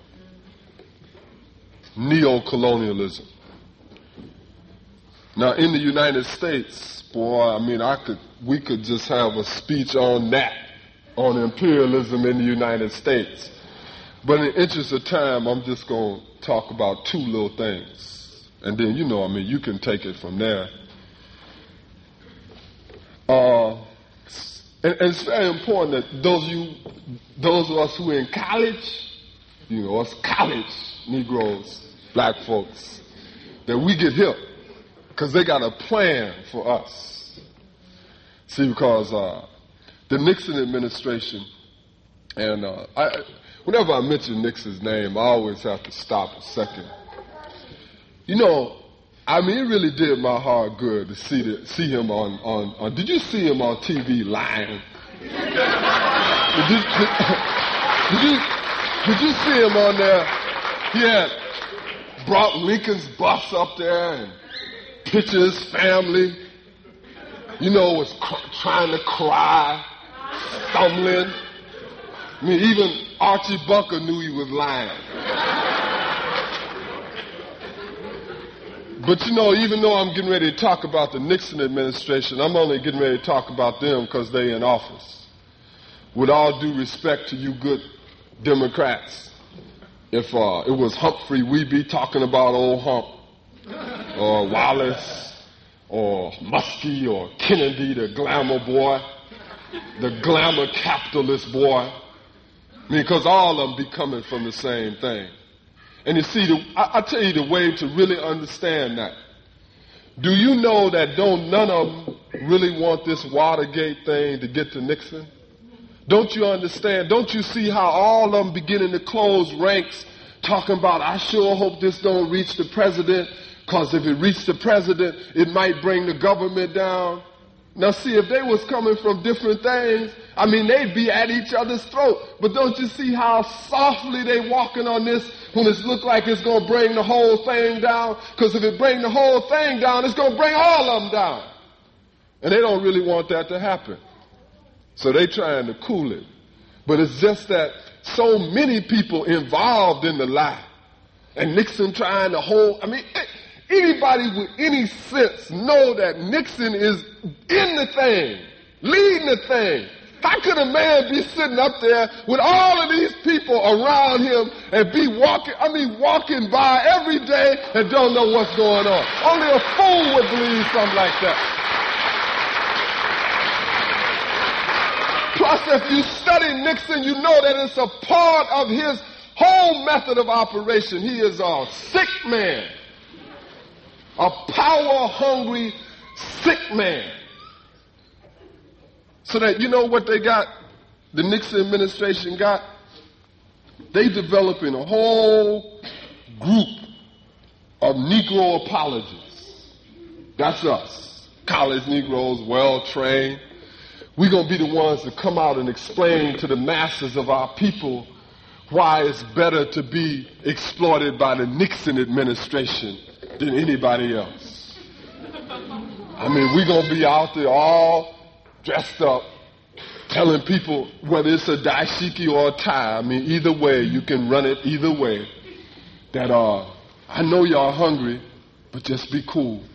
Speaker 1: Neo-colonialism. Now, in the United States, boy, I mean, we could just have a speech on that, on imperialism in the United States. But in the interest of time, I'm just going to talk about two little things. And then, you can take it from there. And it's very important that those of us who are in college, us college Negroes, black folks, that we get hip. Because they got a plan for us. See, because the Nixon administration, and whenever I mention Nixon's name, I always have to stop a second. It really did my heart good to see him on. Did you see him on TV lying? Did you see him on there? He had brought Lincoln's bus up there and picture his family, was trying to cry, stumbling. I mean, even Archie Bunker knew he was lying. But even though I'm getting ready to talk about the Nixon administration, I'm only getting ready to talk about them because they're in office. With all due respect to you good Democrats, if it was Humphrey, we'd be talking about old Hump. Or Wallace, or Muskie, or Kennedy, the glamour boy, the glamour capitalist boy. I mean, because all of them be coming from the same thing. And you see, I tell you the way to really understand that. Do you know that none of them really want this Watergate thing to get to Nixon? Don't you understand? Don't you see how all of them beginning to close ranks talking about, I sure hope this don't reach the president, because if it reached the president, it might bring the government down. Now see, if they was coming from different things, they'd be at each other's throat. But don't you see how softly they walking on this when it look like it's going to bring the whole thing down? Because if it bring the whole thing down, it's going to bring all of them down. And they don't really want that to happen. So they trying to cool it. But it's just that so many people involved in the lie. And Nixon trying to hold, anybody with any sense know that Nixon is in the thing, leading the thing. How could a man be sitting up there with all of these people around him and be walking by every day and don't know what's going on? Only a fool would believe something like that. Plus, if you study Nixon, you know that it's a part of his whole method of operation. He is a sick man. A power-hungry, sick man. So that, what they got, the Nixon administration got? They developing a whole group of Negro apologists. That's us. College Negroes, well-trained. We're going to be the ones to come out and explain to the masses of our people why it's better to be exploited by the Nixon administration than anybody else. We're going to be out there all dressed up, telling people whether it's a dashiki or a tie. Either way, you can run it either way. That, I know y'all hungry, but just be cool.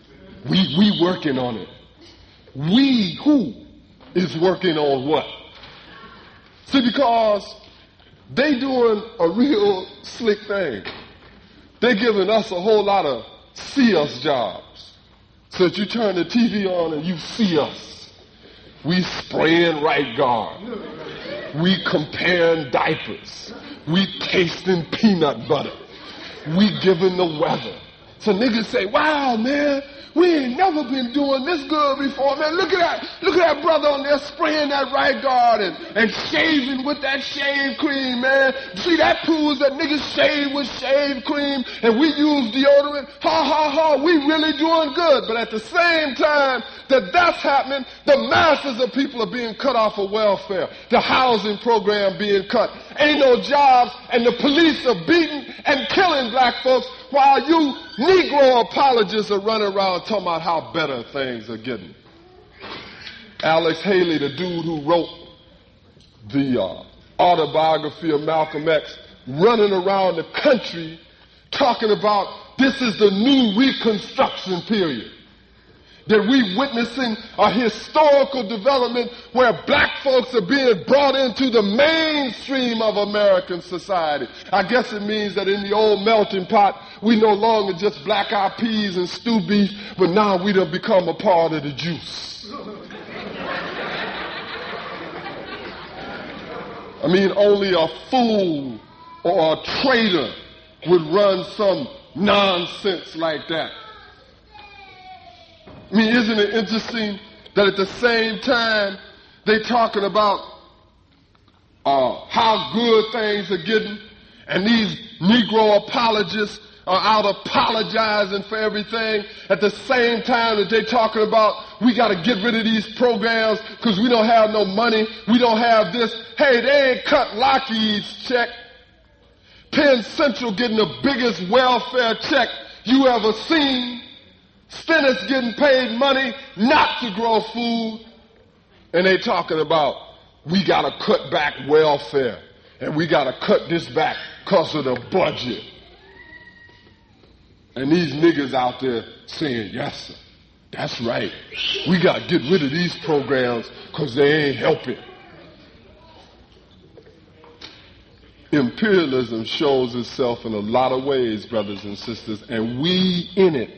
Speaker 1: We working on it. We who is working on what? See, because they doing a real slick thing. They giving us a whole lot of see us jobs. So that you turn the TV on and you see us. We spraying Right Guard. We comparing diapers. We tasting peanut butter. We giving the weather. So niggas say, wow, man, we ain't never been doing this good before, man. Look at that brother on there spraying that Right Guard and shaving with that shave cream, man. See, that proves that niggas shave with shave cream and we use deodorant. Ha, ha, ha, we really doing good. But at the same time that that's happening, the masses of people are being cut off of welfare. The housing program being cut. Ain't no jobs, and the police are beating and killing black folks while you Negro apologists are running around talking about how better things are getting. Alex Haley, the dude who wrote the autobiography of Malcolm X, running around the country talking about this is the new Reconstruction period. That we witnessing a historical development where black folks are being brought into the mainstream of American society. I guess it means that in the old melting pot, we no longer just black-eyed peas and stew beef, but now we done become a part of the juice. I mean, only a fool or a traitor would run some nonsense like that. I mean, isn't it interesting that at the same time they talking about how good things are getting, and these Negro apologists are out apologizing for everything, at the same time that they talking about we got to get rid of these programs because we don't have no money, we don't have this. Hey, they ain't cut Lockheed's check. Penn Central getting the biggest welfare check you ever seen. Stennis getting paid money not to grow food. And they talking about we got to cut back welfare and we got to cut this back because of the budget. And these niggas out there saying, yes, sir, that's right. We got to get rid of these programs because they ain't helping. Imperialism shows itself in a lot of ways, brothers and sisters, and we in it.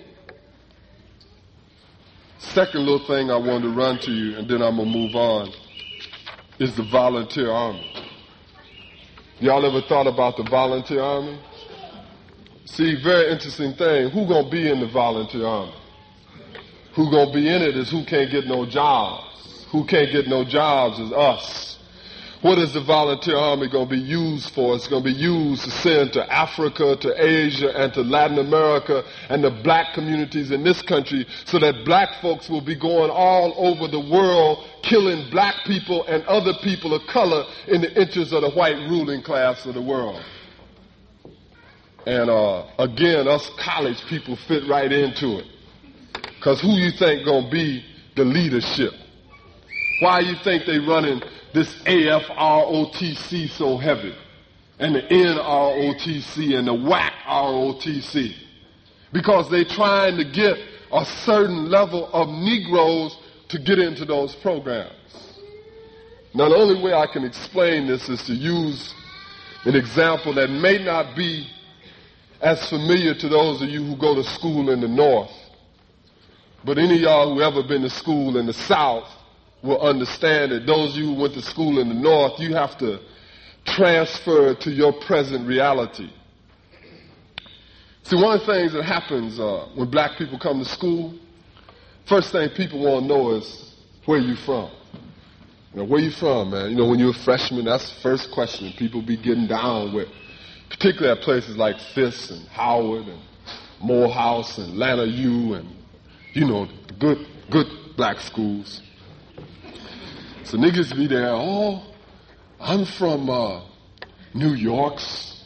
Speaker 1: Second little thing I wanted to run to you, and then I'm going to move on, is the volunteer army. Y'all ever thought about the volunteer army? See, very interesting thing. Who going to be in the volunteer army? Who going to be in it is who can't get no jobs. Who can't get no jobs is us. What is the volunteer army going to be used for? It's going to be used to send to Africa, to Asia, and to Latin America and the black communities in this country so that black folks will be going all over the world killing black people and other people of color in the interest of the white ruling class of the world. And again, us college people fit right into it. Because who you think going to be the leadership? Why you think they running this AFROTC so heavy, and the NROTC and the WAC ROTC? Because they trying to get a certain level of Negroes to get into those programs. Now, the only way I can explain this is to use an example that may not be as familiar to those of you who go to school in the North. But any of y'all who ever been to school in the South will understand that those of you who went to school in the North, you have to transfer to your present reality. See, one of the things that happens when black people come to school, first thing people want to know is, where you from? You know, where you from, man? You know, when you're a freshman, that's the first question people be getting down with, particularly at places like Fisk and Howard and Morehouse and Atlanta U and, you know, good black schools. So niggas be there, oh, I'm from New York's.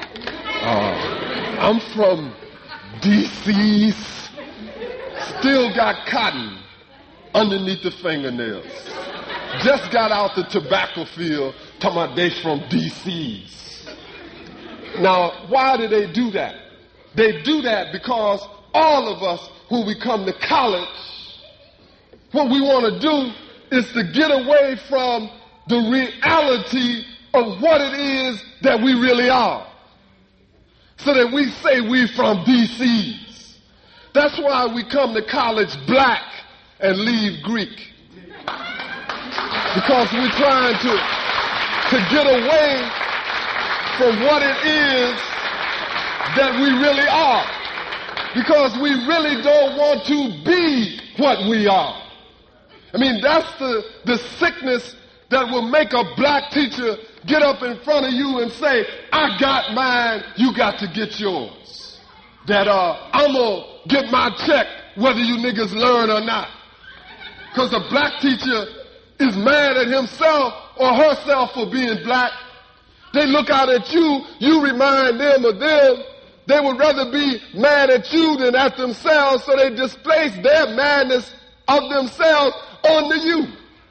Speaker 1: I'm from D.C.'s. Still got cotton underneath the fingernails. Just got out the tobacco field talking about they from D.C.'s. Now, why do they do that? They do that because all of us when we come to college, what we want to do is to get away from the reality of what it is that we really are. So that we say we from DCs. That's why we come to college black and leave Greek. Because we're trying to get away from what it is that we really are. Because we really don't want to be what we are. I mean, that's the sickness that will make a black teacher get up in front of you and say, I got mine, you got to get yours. That I'm going to get my check whether you niggas learn or not. Because a black teacher is mad at himself or herself for being black. They look out at you, you remind them of them. They would rather be mad at you than at themselves, so they displace their madness of themselves onto you.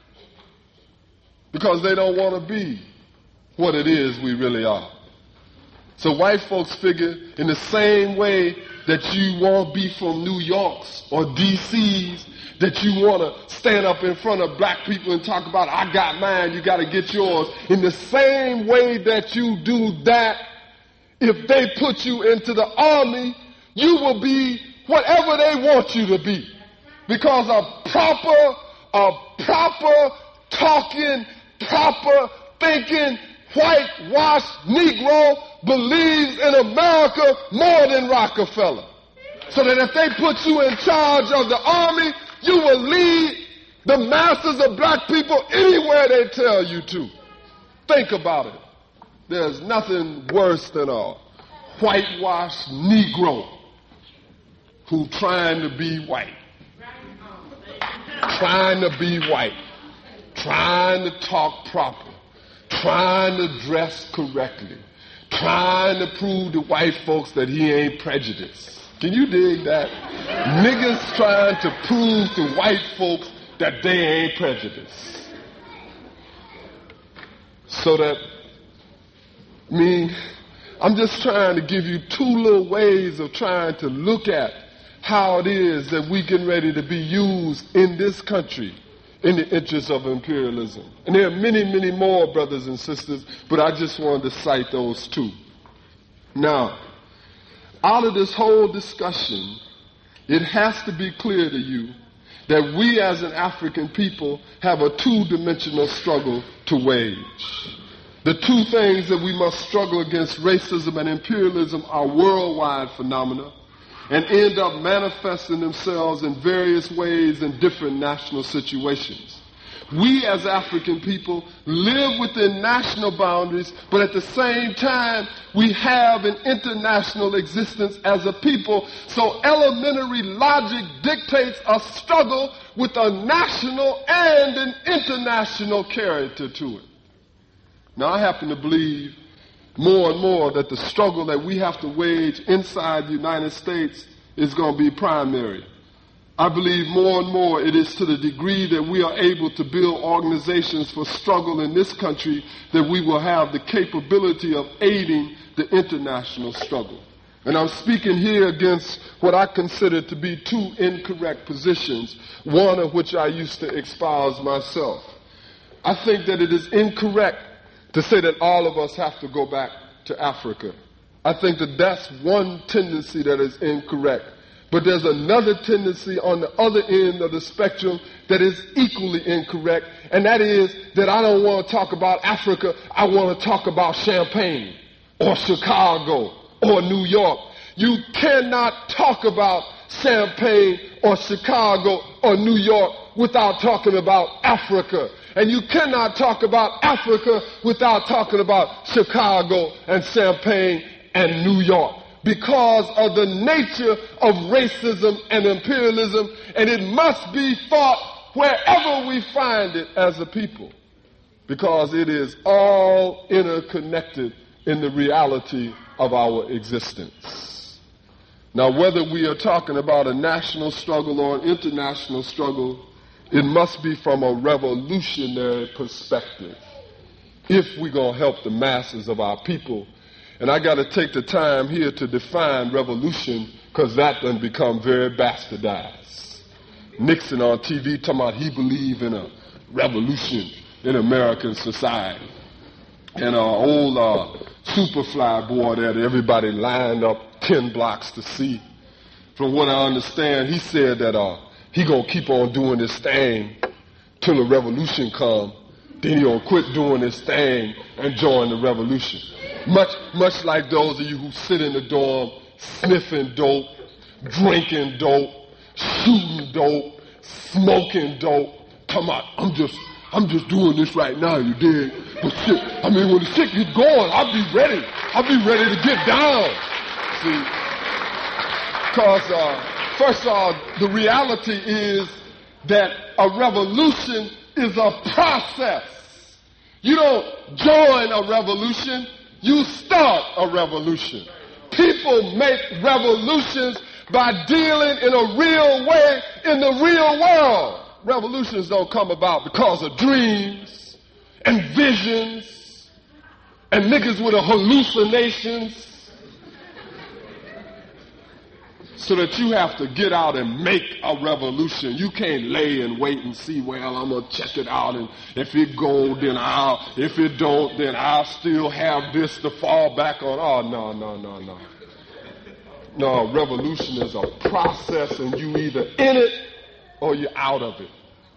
Speaker 1: Because they don't want to be what it is we really are. So white folks figure in the same way that you won't be from New York's or DC's, that you want to stand up in front of black people and talk about, I got mine, you got to get yours. In the same way that you do that, if they put you into the army, you will be whatever they want you to be. Because a proper talking, proper thinking, whitewashed Negro believes in America more than Rockefeller. So that if they put you in charge of the army, you will lead the masses of black people anywhere they tell you to. Think about it. There's nothing worse than a whitewashed Negro who trying to be white. Trying to be white. Trying to talk proper. Trying to dress correctly. Trying to prove to white folks that he ain't prejudiced. Can you dig that? Niggas trying to prove to white folks that they ain't prejudiced. So that, I'm just trying to give you two little ways of trying to look at how it is that we getting ready to be used in this country in the interest of imperialism. And there are many, many more, brothers and sisters, but I just wanted to cite those two. Now, out of this whole discussion, it has to be clear to you that we as an African people have a two-dimensional struggle to wage. The two things that we must struggle against, racism and imperialism, are worldwide phenomena and end up manifesting themselves in various ways in different national situations. We as African people live within national boundaries, but at the same time, we have an international existence as a people, so elementary logic dictates a struggle with a national and an international character to it. Now, I happen to believe more and more that the struggle that we have to wage inside the United States is going to be primary. I believe more and more it is to the degree that we are able to build organizations for struggle in this country that we will have the capability of aiding the international struggle. And I'm speaking here against what I consider to be two incorrect positions, one of which I used to espouse myself. I think that it is incorrect to say that all of us have to go back to Africa. I think that that's one tendency that is incorrect. But there's another tendency on the other end of the spectrum that is equally incorrect, and that is that I don't want to talk about Africa, I want to talk about Champaign or Chicago or New York. You cannot talk about Champaign or Chicago or New York without talking about Africa. And you cannot talk about Africa without talking about Chicago and Champaign and New York, because of the nature of racism and imperialism, and it must be fought wherever we find it as a people, because it is all interconnected in the reality of our existence. Now, whether we are talking about a national struggle or an international struggle, it must be from a revolutionary perspective if we're going to help the masses of our people. And I got to take the time here to define revolution because that done become very bastardized. Nixon on TV talking about he believed in a revolution in American society. And old Superfly boy that everybody lined up 10 blocks to see. From what I understand, he said that he gonna keep on doing this thing till the revolution come. Then he gonna quit doing this thing and join the revolution. Much like those of you who sit in the dorm sniffing dope, drinking dope, shooting dope, smoking dope. Come on, I'm just doing this right now, you dig? But shit, I mean, when the shit get going, I'll be ready. I'll be ready to get down. See? Because, first of all, the reality is that a revolution is a process. You don't join a revolution, you start a revolution. People make revolutions by dealing in a real way in the real world. Revolutions don't come about because of dreams and visions and niggas with hallucinations. So that you have to get out and make a revolution. You can't lay and wait and see, well, I'm going to check it out, and if it goes, then if it don't, then I'll still have this to fall back on. Oh, no. No, revolution is a process, and you either in it or you're out of it.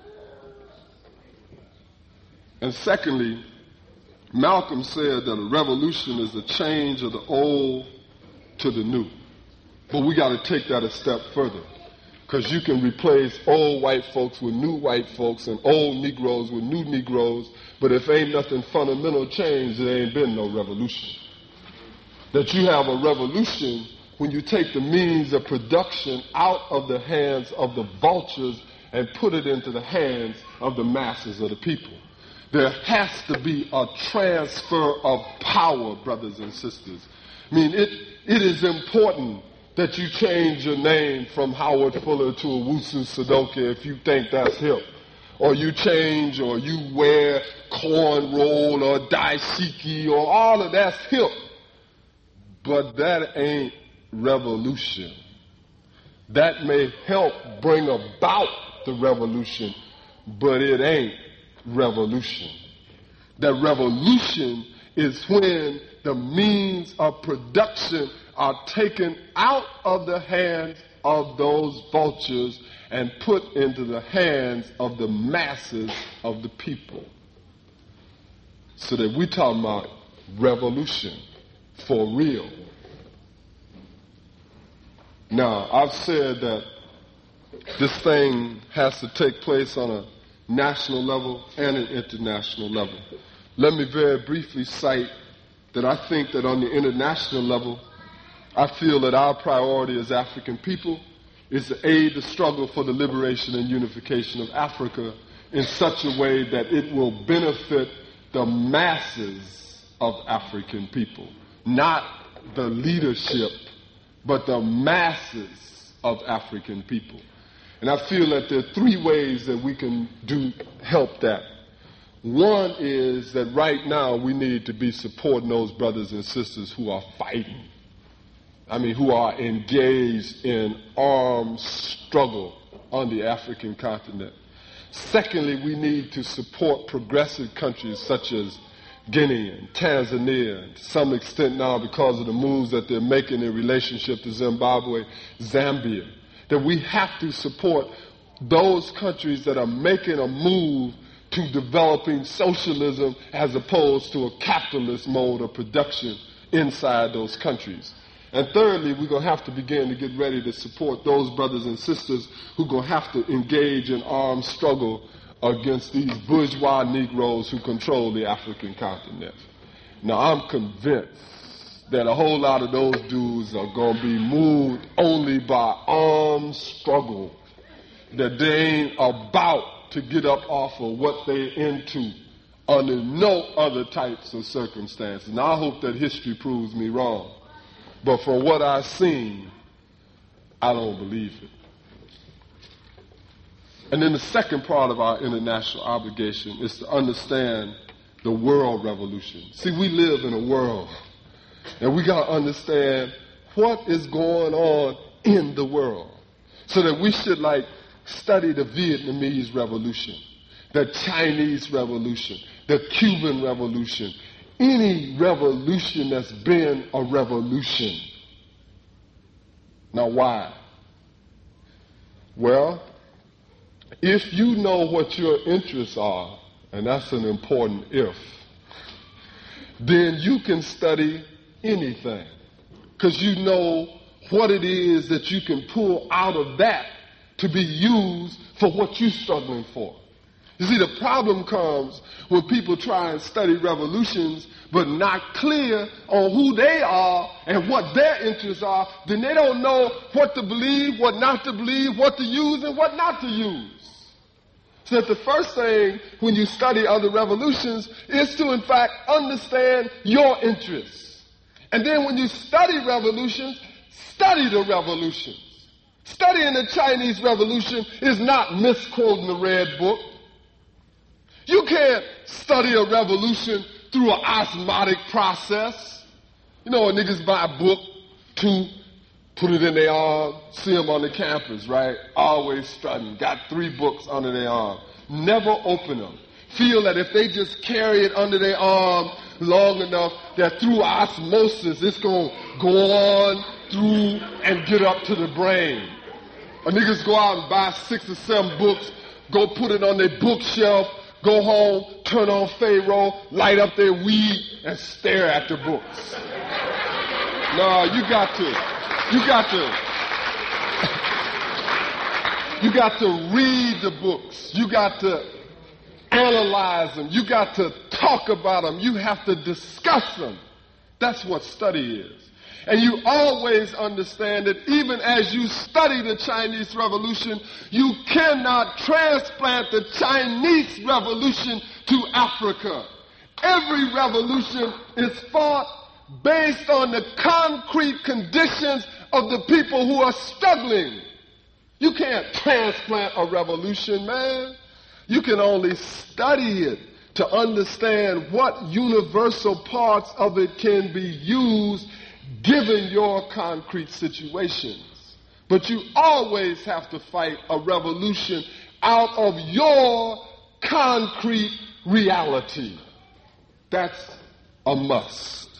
Speaker 1: And secondly, Malcolm said that a revolution is a change of the old to the new. But we got to take that a step further, because you can replace old white folks with new white folks and old Negroes with new Negroes, but if ain't nothing fundamental changed, there ain't been no revolution. That you have a revolution when you take the means of production out of the hands of the vultures and put it into the hands of the masses of the people. There has to be a transfer of power, brothers and sisters. I mean, it is important that you change your name from Howard Fuller to Owusu Sadoka if you think that's hip. Or you change or you wear cornrow or daishiki or all of that's hip. But that ain't revolution. That may help bring about the revolution, but it ain't revolution. The revolution is when the means of production are taken out of the hands of those vultures and put into the hands of the masses of the people. So that we're talking about revolution for real. Now, I've said that this thing has to take place on a national level and an international level. Let me very briefly cite that I think that on the international level, I feel that our priority as African people is to aid the struggle for the liberation and unification of Africa in such a way that it will benefit the masses of African people. Not the leadership, but the masses of African people. And I feel that there are three ways that we can help that. One is that right now we need to be supporting those brothers and sisters who are fighting. I mean, who are engaged in armed struggle on the African continent. Secondly, we need to support progressive countries such as Guinea and Tanzania, and to some extent now because of the moves that they're making in relationship to Zimbabwe, Zambia. That we have to support those countries that are making a move to developing socialism as opposed to a capitalist mode of production inside those countries. And thirdly, we're going to have to begin to get ready to support those brothers and sisters who are going to have to engage in armed struggle against these bourgeois Negroes who control the African continent. Now, I'm convinced that a whole lot of those dudes are going to be moved only by armed struggle, that they ain't about to get up off of what they're into under no other types of circumstances. Now, I hope that history proves me wrong. But from what I've seen, I don't believe it. And then the second part of our international obligation is to understand the world revolution. See, we live in a world And we got to understand what is going on in the world. So that we should study the Vietnamese Revolution, the Chinese Revolution, the Cuban Revolution, any revolution that's been a revolution. Now why? Well, if you know what your interests are, and that's an important if, then you can study anything. Because you know what it is that you can pull out of that to be used for what you're struggling for. You see, the problem comes when people try and study revolutions but not clear on who they are and what their interests are. Then they don't know what to believe, what not to believe, what to use and what not to use. So that the first thing when you study other revolutions is to, in fact, understand your interests. And then when you study revolutions, study the revolutions. Studying the Chinese Revolution is not misquoting the Red Book. You can't study a revolution through an osmotic process. You know, when niggas buy a book, put it in their arm, see them on the campus, right? Always strutting, got 3 books under their arm. Never open them. Feel that if they just carry it under their arm long enough, that through osmosis, it's going to go on through and get up to the brain. Or niggas go out and buy 6 or 7 books, go put it on their bookshelf, go home, turn on Pharaoh, light up their weed, and stare at the books. No, you got to read the books. You got to analyze them. You got to talk about them. You have to discuss them. That's what study is. And you always understand that even as you study the Chinese Revolution, you cannot transplant the Chinese Revolution to Africa. Every revolution is fought based on the concrete conditions of the people who are struggling. You can't transplant a revolution, man. You can only study it to understand what universal parts of it can be used given your concrete situations. But you always have to fight a revolution out of your concrete reality. That's a must.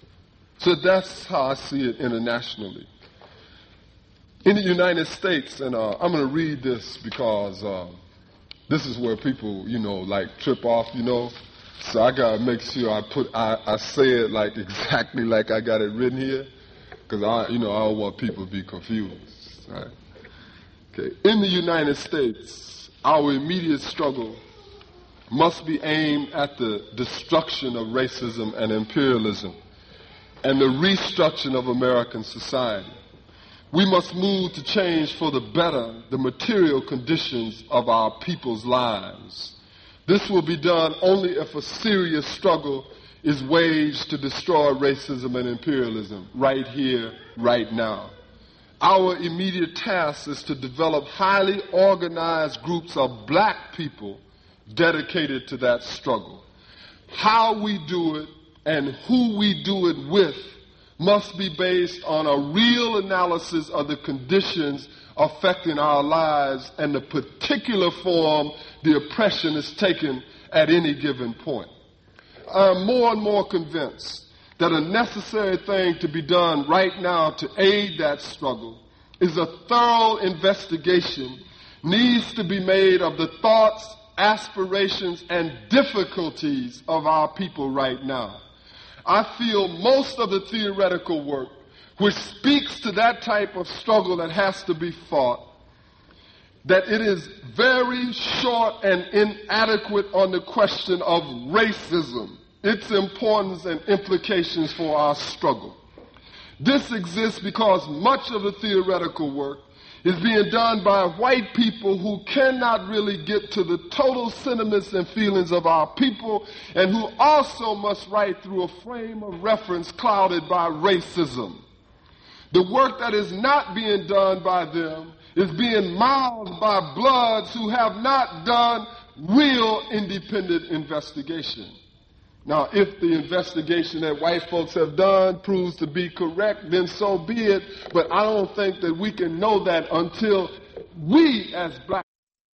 Speaker 1: So that's how I see it internationally. In the United States, and I'm going to read this because this is where people, trip off, So I got to make sure I say it exactly like I got it written here, because I don't want people to be confused. Right? Okay. In the United States, our immediate struggle must be aimed at the destruction of racism and imperialism and the restructuring of American society. We must move to change for the better the material conditions of our people's lives. This will be done only if a serious struggle is waged to destroy racism and imperialism right here, right now. Our immediate task is to develop highly organized groups of black people dedicated to that struggle. How we do it and who we do it with must be based on a real analysis of the conditions affecting our lives and the particular form the oppression is taken at any given point. I'm more and more convinced that a necessary thing to be done right now to aid that struggle is a thorough investigation needs to be made of the thoughts, aspirations, and difficulties of our people right now. I feel most of the theoretical work which speaks to that type of struggle that has to be fought, that it is very short and inadequate on the question of racism, its importance and implications for our struggle. This exists because much of the theoretical work is being done by white people who cannot really get to the total sentiments and feelings of our people, and who also must write through a frame of reference clouded by racism. The work that is not being done by them is being mouthed by bloods who have not done real independent investigation. Now, if the investigation that white folks have done proves to be correct, then so be it. But I don't think that we can know that until we as black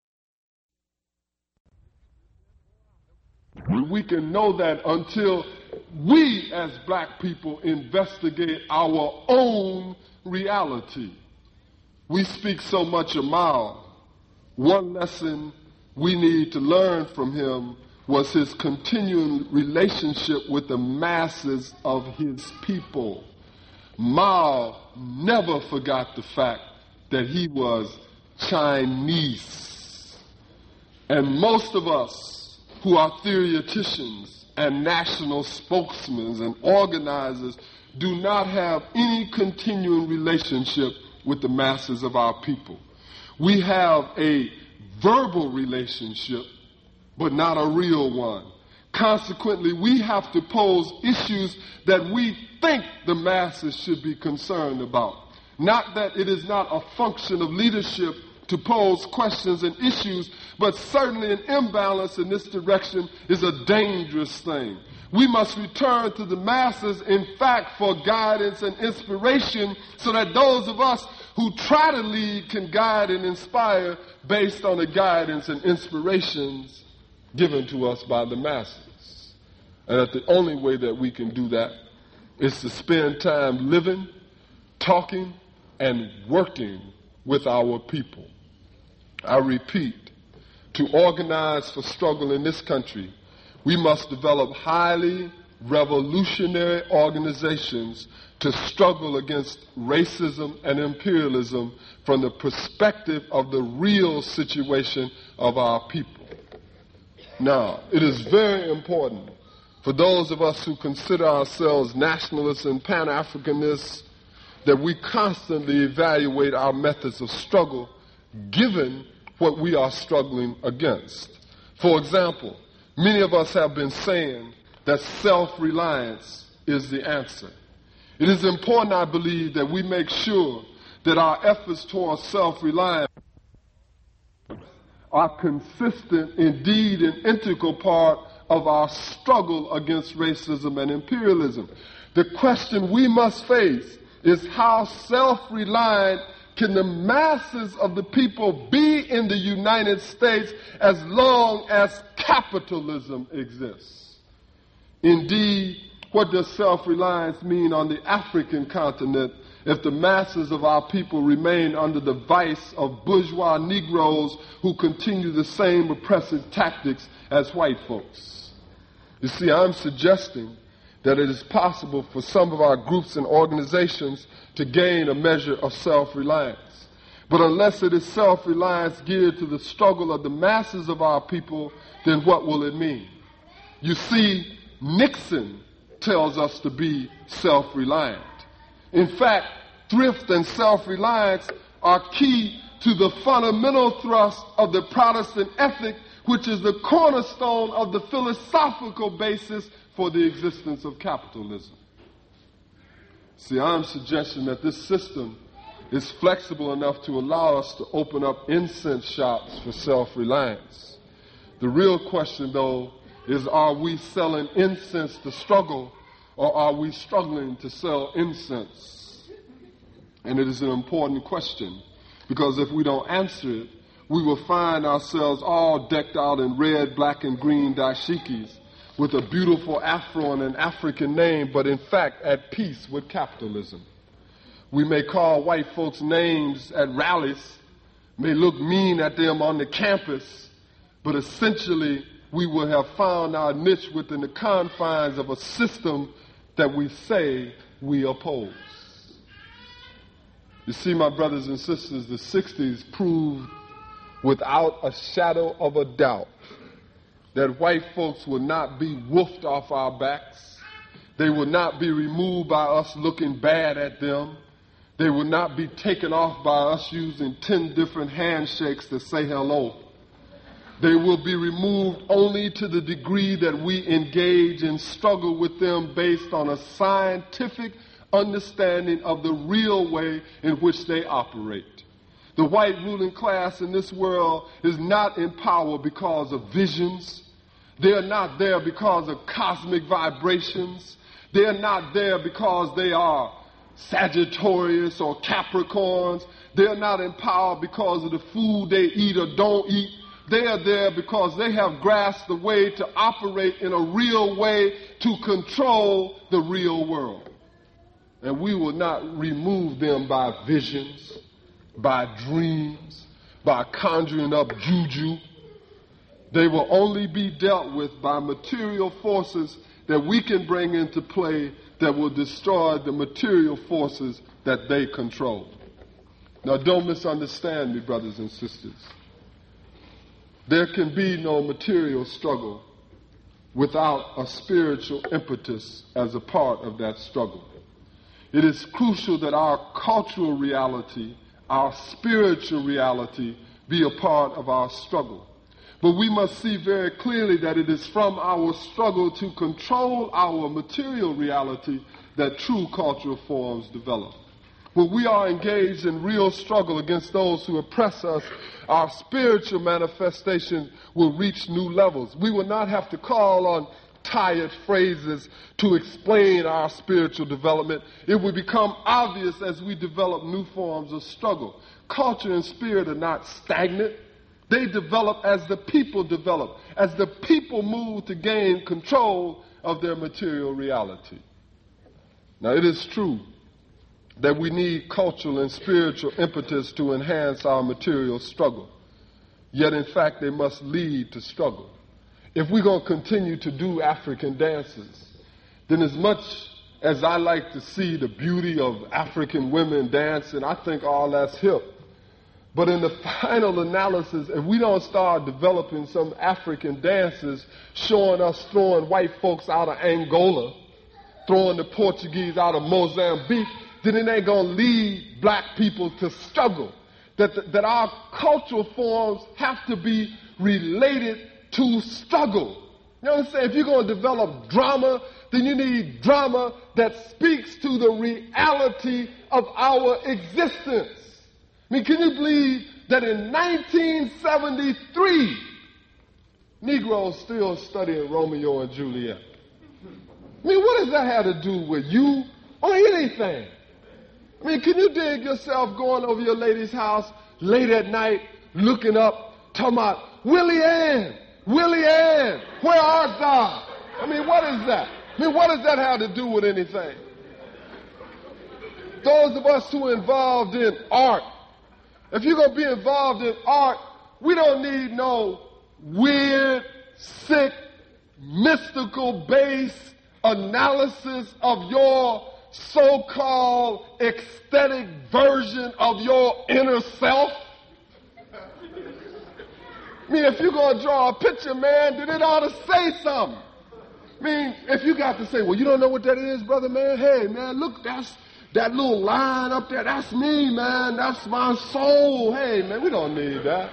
Speaker 1: people investigate our own reality. We speak so much of Mao. One lesson we need to learn from him was his continuing relationship with the masses of his people. Mao never forgot the fact that he was Chinese. And most of us who are theoreticians and national spokesmen and organizers do not have any continuing relationship with the masses of our people. We have a verbal relationship, but not a real one. Consequently, we have to pose issues that we think the masses should be concerned about. Not that it is not a function of leadership to pose questions and issues, but certainly an imbalance in this direction is a dangerous thing. We must return to the masses, in fact, for guidance and inspiration, so that those of us who try to lead can guide and inspire based on the guidance and inspirations given to us by the masses. And that the only way that we can do that is to spend time living, talking, and working with our people. I repeat, to organize for struggle in this country, we must develop highly revolutionary organizations to struggle against racism and imperialism from the perspective of the real situation of our people. Now, it is very important for those of us who consider ourselves nationalists and Pan-Africanists that we constantly evaluate our methods of struggle given what we are struggling against. For example, many of us have been saying that self-reliance is the answer. It is important, I believe, that we make sure that our efforts towards self-reliance are consistent, indeed an integral part of our struggle against racism and imperialism. The question we must face is how self-reliant can the masses of the people be in the United States as long as capitalism exists? Indeed, what does self-reliance mean on the African continent if the masses of our people remain under the vice of bourgeois Negroes who continue the same oppressive tactics as white folks? You see, I'm suggesting that it is possible for some of our groups and organizations to gain a measure of self-reliance. But unless it is self-reliance geared to the struggle of the masses of our people, then what will it mean? You see, Nixon tells us to be self-reliant. In fact, thrift and self-reliance are key to the fundamental thrust of the Protestant ethic, which is the cornerstone of the philosophical basis for the existence of capitalism. See, I'm suggesting that this system is flexible enough to allow us to open up incense shops for self-reliance. The real question, though, is are we selling incense to struggle, or are we struggling to sell incense? And it is an important question, because if we don't answer it, we will find ourselves all decked out in red, black, and green dashikis with a beautiful afro and an African name, but in fact at peace with capitalism. We may call white folks names at rallies, may look mean at them on the campus, but essentially we will have found our niche within the confines of a system that we say we oppose. You see, my brothers and sisters, the 60s proved without a shadow of a doubt that white folks will not be woofed off our backs. They will not be removed by us looking bad at them. They will not be taken off by us using 10 different handshakes to say hello. They will be removed only to the degree that we engage and struggle with them based on a scientific understanding of the real way in which they operate. The white ruling class in this world is not in power because of visions. They're not there because of cosmic vibrations. They're not there because they are Sagittarius or Capricorns. They're not in power because of the food they eat or don't eat. They are there because they have grasped the way to operate in a real way to control the real world. And we will not remove them by visions, by dreams, by conjuring up juju. They will only be dealt with by material forces that we can bring into play that will destroy the material forces that they control. Now, don't misunderstand me, brothers and sisters. There can be no material struggle without a spiritual impetus as a part of that struggle. It is crucial that our cultural reality, our spiritual reality, be a part of our struggle. But we must see very clearly that it is from our struggle to control our material reality that true cultural forms develop. When we are engaged in real struggle against those who oppress us, our spiritual manifestation will reach new levels. We will not have to call on tired phrases to explain our spiritual development. It will become obvious as we develop new forms of struggle. Culture and spirit are not stagnant. They develop as the people develop, as the people move to gain control of their material reality. Now, it is true that we need cultural and spiritual impetus to enhance our material struggle. Yet, in fact, they must lead to struggle. If we're going to continue to do African dances, then as much as I like to see the beauty of African women dancing, I think all that's hip. But in the final analysis, if we don't start developing some African dances showing us throwing white folks out of Angola, throwing the Portuguese out of Mozambique, then it ain't going to lead black people to struggle. That our cultural forms have to be related to struggle. You understand? If you're going to develop drama, then you need drama that speaks to the reality of our existence. I mean, can you believe that in 1973, Negroes still studying Romeo and Juliet? I mean, what does that have to do with you or anything? I mean, can you dig yourself going over your lady's house late at night, looking up, talking about, Willie Ann, where art thou? I mean, what is that? I mean, what does that have to do with anything? Those of us who are involved in art, if you're going to be involved in art, we don't need no weird, sick, mystical-based analysis of your so-called aesthetic version of your inner self. I mean, if you're going to draw a picture, man, then it ought to say something. I mean, if you got to say, well, you don't know what that is, brother, man? Hey, man, look, that little line up there, that's me, man. That's my soul. Hey, man, we don't need that.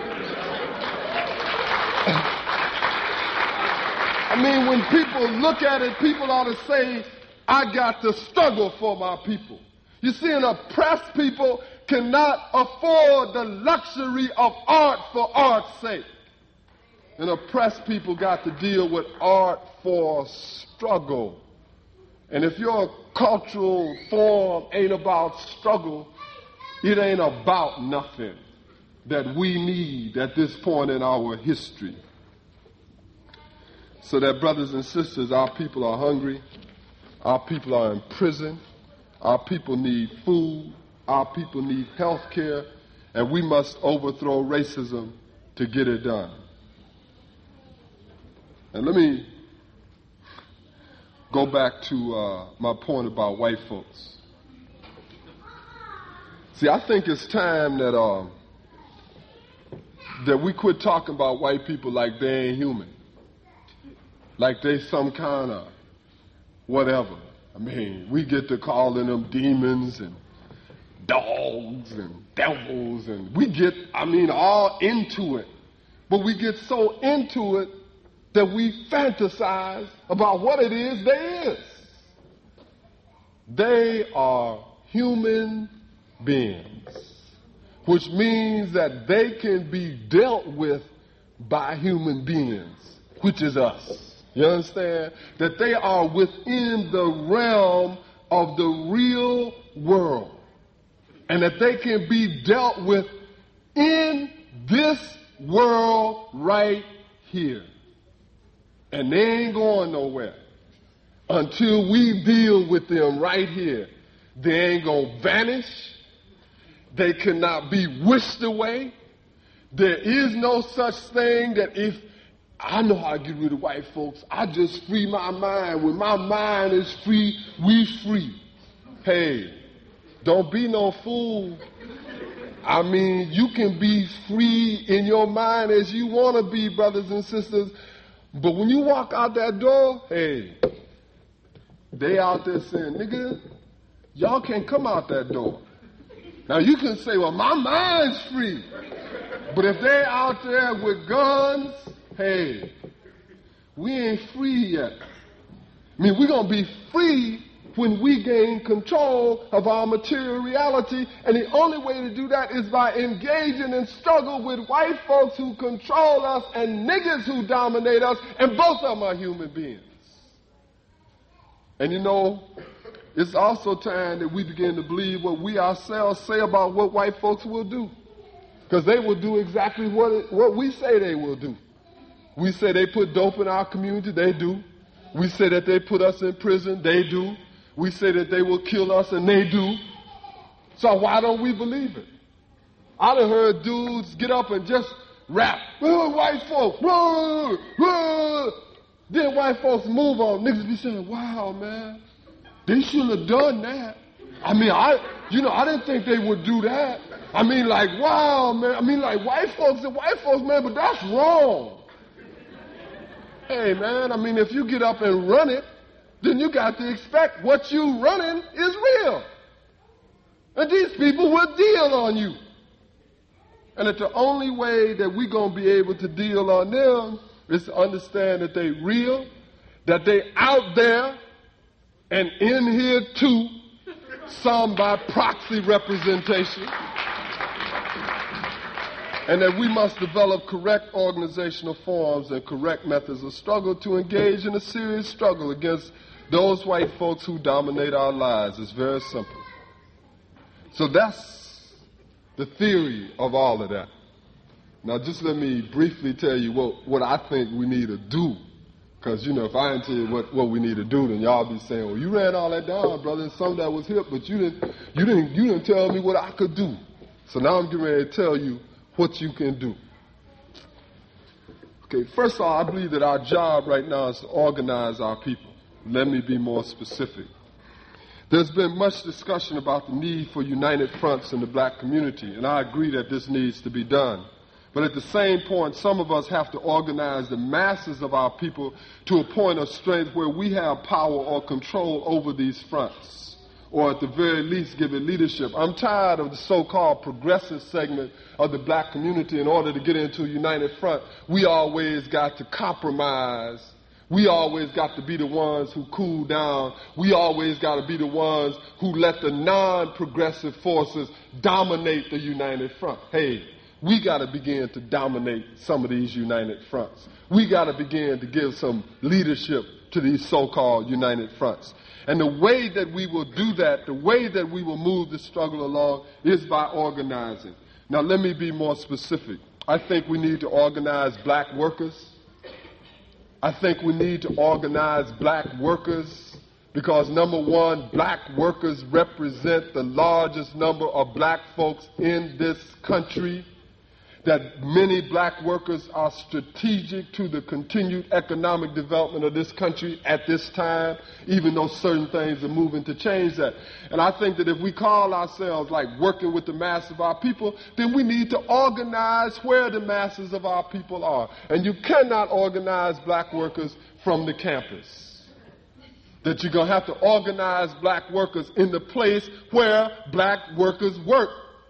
Speaker 1: I mean, when people look at it, people ought to say, I got to struggle for my people. You see, an oppressed people cannot afford the luxury of art for art's sake. An oppressed people got to deal with art for struggle. And if your cultural form ain't about struggle, it ain't about nothing that we need at this point in our history. So that, brothers and sisters, our people are hungry, our people are in prison, our people need food, our people need health care, and we must overthrow racism to get it done. And let me go back to my point about white folks. See, I think it's time that we quit talking about white people like they ain't human, like they some kind of whatever. I mean, we get to calling them demons and dogs and devils, and we get, all into it. But we get so into it that we fantasize about what it is they is. They are human beings, which means that they can be dealt with by human beings, which is us. You understand? That they are within the realm of the real world. And that they can be dealt with in this world right here. And they ain't going nowhere until we deal with them right here. They ain't going to vanish. They cannot be wished away. There is no such thing that if I know how to get rid of white folks, I just free my mind. When my mind is free, we free. Hey, don't be no fool. I mean, you can be free in your mind as you want to be, brothers and sisters. But when you walk out that door, hey, they out there saying, nigga, y'all can't come out that door. Now you can say, well, my mind's free. But if they out there with guns, hey, we ain't free yet. I mean, we're going to be free when we gain control of our material reality. And the only way to do that is by engaging in struggle with white folks who control us and niggas who dominate us. And both of them are human beings. And you know, it's also time that we begin to believe what we ourselves say about what white folks will do. Because they will do exactly what we say they will do. We say they put dope in our community, they do. We say that they put us in prison, they do. We say that they will kill us, and they do. So why don't we believe it? I done heard dudes get up and just rap. White folks. Then white folks move on. Niggas be saying, wow, man, they shouldn't have done that. I mean, I didn't think they would do that. I mean, like, wow, man. I mean, like, white folks, man, but that's wrong. Hey, man, I mean, if you get up and run it, then you got to expect what you running is real. And these people will deal on you. And that the only way that we're going to be able to deal on them is to understand that they real, that they out there and in here too, some by proxy representation. And that we must develop correct organizational forms and correct methods of struggle to engage in a serious struggle against those white folks who dominate our lives. It's very simple. So that's the theory of all of that. Now just let me briefly tell you what I think we need to do. Because, you know, if I didn't tell you what we need to do, then y'all be saying, well, you ran all that down, brother, and some of that was hip, but you didn't tell me what I could do. So now I'm getting ready to tell you what you can do. Okay, first of all, I believe that our job right now is to organize our people. Let me be more specific. There's been much discussion about the need for united fronts in the black community, and I agree that this needs to be done. But at the same point, some of us have to organize the masses of our people to a point of strength where we have power or control over these fronts, or at the very least give it leadership. I'm tired of the so-called progressive segment of the black community. In order to get into a united front, we always got to compromise. We always got to be the ones who cool down. We always got to be the ones who let the non-progressive forces dominate the united front. Hey, we got to begin to dominate some of these united fronts. We got to begin to give some leadership to these so-called united fronts. And the way that we will do that, the way that we will move the struggle along is by organizing. Now, let me be more specific. I think we need to organize black workers. I think we need to organize black workers because, number one, black workers represent the largest number of black folks in this country. That many black workers are strategic to the continued economic development of this country at this time, even though certain things are moving to change that. And I think that if we call ourselves like working with the masses of our people, then we need to organize where the masses of our people are. And you cannot organize black workers from the campus. That you're going to have to organize black workers in the place where black workers work.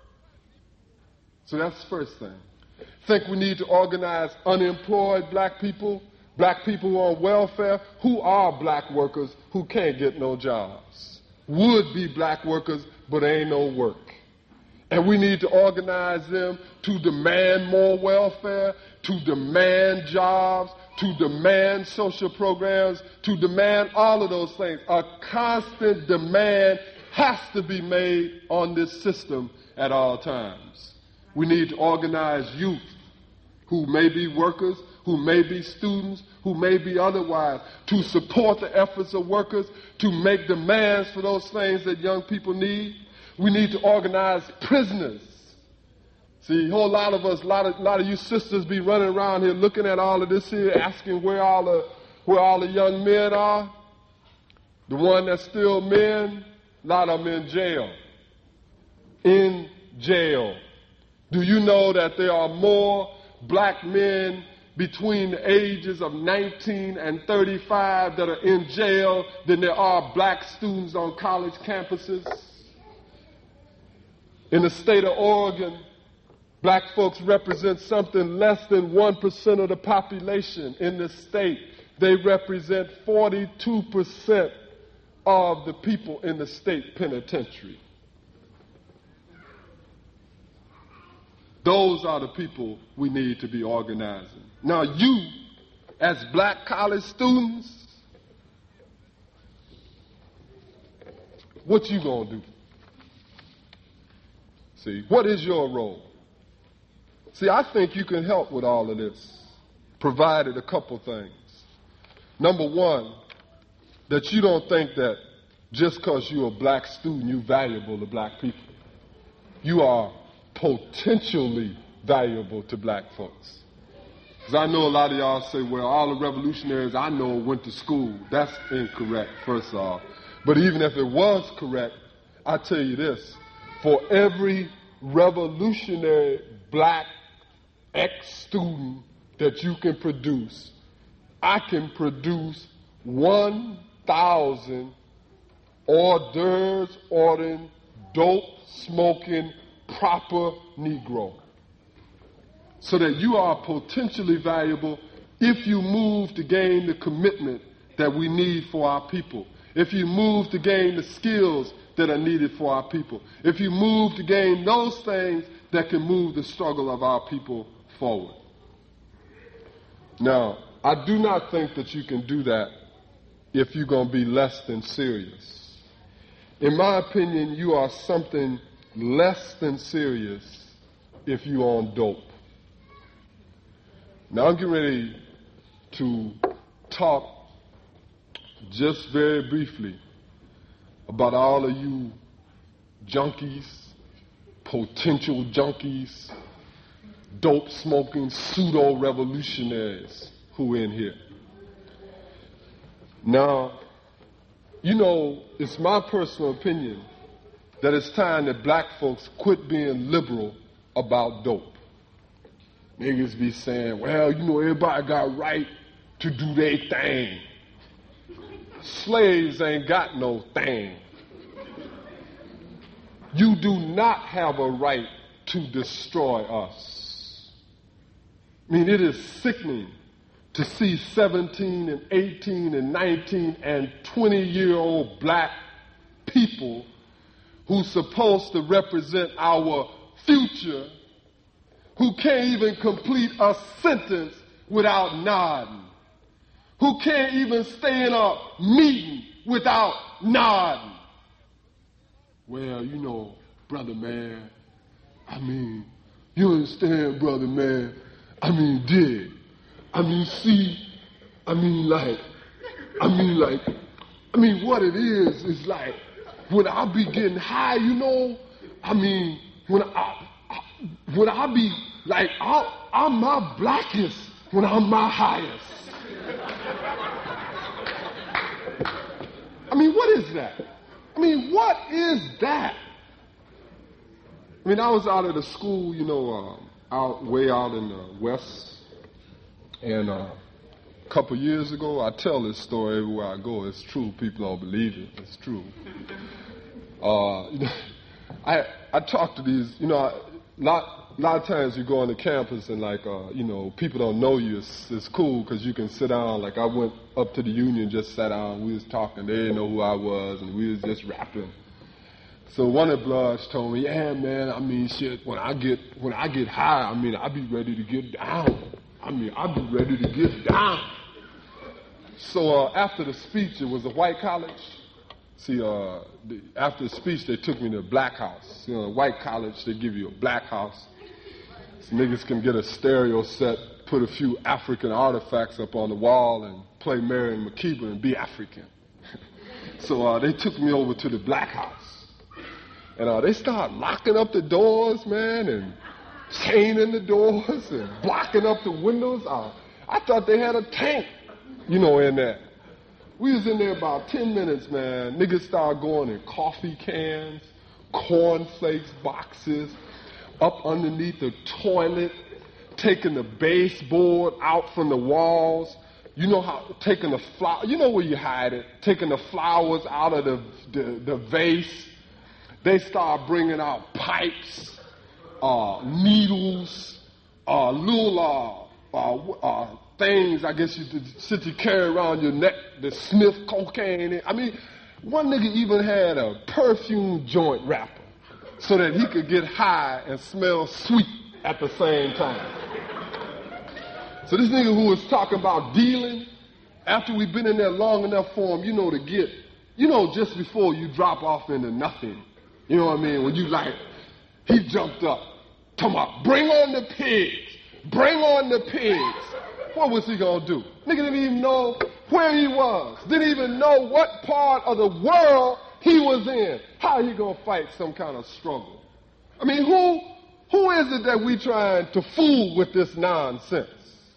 Speaker 1: So that's the first thing. I think we need to organize unemployed black people who are on welfare, who are black workers who can't get no jobs. Would be black workers, but ain't no work. And we need to organize them to demand more welfare, to demand jobs, to demand social programs, to demand all of those things. A constant demand has to be made on this system at all times. We need to organize youth who may be workers, who may be students, who may be otherwise, to support the efforts of workers, to make demands for those things that young people need. We need to organize prisoners. See, a whole lot of us, a lot of you sisters be running around here looking at all of this here, asking where all the young men are. The one that's still men, a lot of them in jail. In jail. Do you know that there are more black men between the ages of 19 and 35 that are in jail than there are black students on college campuses? In the state of Oregon, black folks represent something less than 1% of the population in the state. They represent 42% of the people in the state penitentiary. Those are the people we need to be organizing. Now you, as black college students, what you gonna do? See, what is your role? See, I think you can help with all of this, provided a couple things. Number one, that you don't think that just because you're a black student, you're valuable to black people. You are potentially valuable to black folks. Because I know a lot of y'all say, well, all the revolutionaries I know went to school. That's incorrect, first of all. But even if it was correct, I tell you this, for every revolutionary black ex-student that you can produce, I can produce 1,000 hors d'oeuvres ordering, dope smoking, proper Negro. So that you are potentially valuable if you move to gain the commitment that we need for our people. If you move to gain the skills that are needed for our people. If you move to gain those things that can move the struggle of our people forward. Now, I do not think that you can do that if you're going to be less than serious. In my opinion, you are something less than serious if you're on dope. Now, I'm getting ready to talk just very briefly about all of you junkies, potential junkies, dope smoking pseudo-revolutionaries who are in here. Now, you know, it's my personal opinion that it's time that black folks quit being liberal about dope. Niggas be saying, well, you know, everybody got right to do their thing. Slaves ain't got no thing. You do not have a right to destroy us. I mean, it is sickening to see 17 and 18 and 19 and 20-year-old black people who's supposed to represent our future who can't even complete a sentence without nodding, who can't even stay in a meeting without nodding. Well, you know, brother man, I mean, you understand, brother man, I mean, dig. I mean, see, I mean, what it is like, when I be getting high, you know, I mean, when I be like, I'm my blackest when I'm my highest. I mean, what is that? I mean, what is that? I mean, I was out at a school, you know, way out in the West, and a couple years ago, I tell this story everywhere I go. It's true. People don't believe it. It's true. I talk to these, you know, a lot of times you go on the campus and like, you know, people don't know you. It's cool because you can sit down. Like I went up to the Union, just sat down. We was talking. They didn't know who I was, and we was just rapping. So one of the bloods told me, yeah, man, I mean, shit, when I get high, I mean, I be ready to get down. I mean, I'd be ready to get down. So after the speech, it was a white college. See, after the speech, they took me to a black house. You know, white college, they give you a black house. So niggas can get a stereo set, put a few African artifacts up on the wall, and play Mary and Makeba and be African. So they took me over to the black house. And they started locking up the doors, man, and chaining the doors and blocking up the windows. I thought they had a tank, you know, in there. We was in there about 10 minutes, man. Niggas started going in coffee cans, cornflakes boxes, up underneath the toilet, taking the baseboard out from the walls. You know how, taking the flower, you know where you hide it, taking the flowers out of the vase. They start bringing out pipes, needles, little things, I guess you carry around your neck that sniff cocaine. I mean, one nigga even had a perfume joint wrapper so that he could get high and smell sweet at the same time. So this nigga who was talking about dealing, after we've been in there long enough for him, you know, to get, you know, just before you drop off into nothing, you know what I mean? When you like, he jumped up, talking about, bring on the pigs, bring on the pigs. What was he gonna do? Nigga didn't even know where he was, didn't even know what part of the world he was in. How he gonna fight some kind of struggle? I mean, who is it that we trying to fool with this nonsense?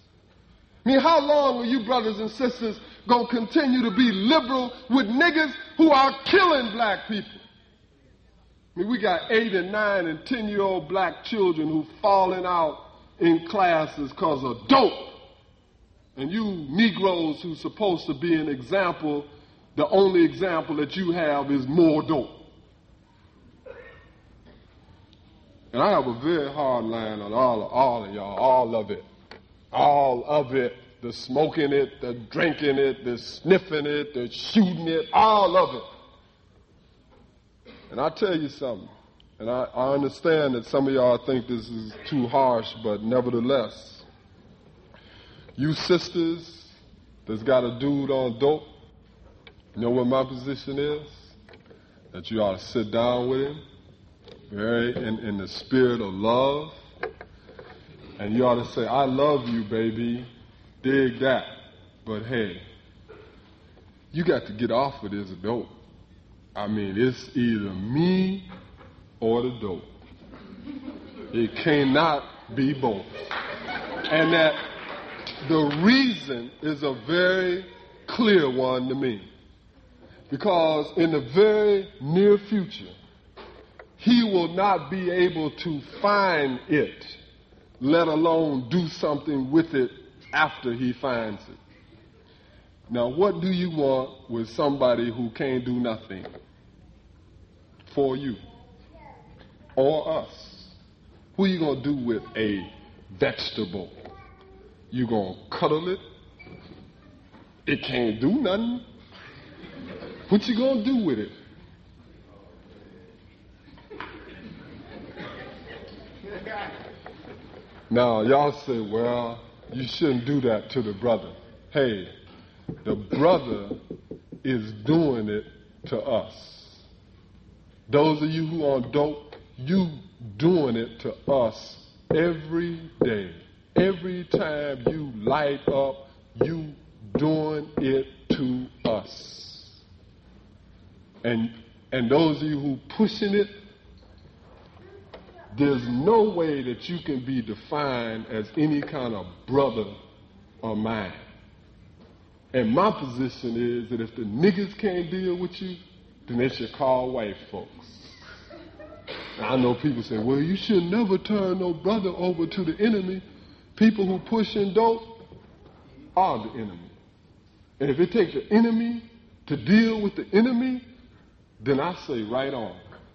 Speaker 1: I mean, how long are you brothers and sisters gonna continue to be liberal with niggas who are killing black people? I mean, we got 8 and 9 and 10-year-old black children who falling out in classes because of dope. And you Negroes who's supposed to be an example, the only example that you have is more dope. And I have a very hard line on all of y'all, all of it. All of it. The smoking it, the drinking it, the sniffing it, the shooting it, all of it. And I'll tell you something, and I understand that some of y'all think this is too harsh, but nevertheless, you sisters that's got a dude on dope, you know what my position is? That you ought to sit down with him, very in the spirit of love, and you ought to say, I love you, baby, dig that, but hey, you got to get off of this dope. I mean, it's either me or the dope. It cannot be both. And that the reason is a very clear one to me. Because in the very near future, he will not be able to find it, let alone do something with it after he finds it. Now, what do you want with somebody who can't do nothing for you or us? Who you gonna do with a vegetable? You gonna cuddle it? It can't do nothing. What you gonna do with it? Now, y'all say, well, you shouldn't do that to the brother. Hey, the brother is doing it to us. Those of you who are dope, you doing it to us every day. Every time you light up, you doing it to us. And those of you who pushing it, there's no way that you can be defined as any kind of brother of mine. And my position is that if the niggas can't deal with you, then they should call white folks. And I know people say, well, you should never turn no brother over to the enemy. People who push and dope are the enemy. And if it takes the enemy to deal with the enemy, then I say right on.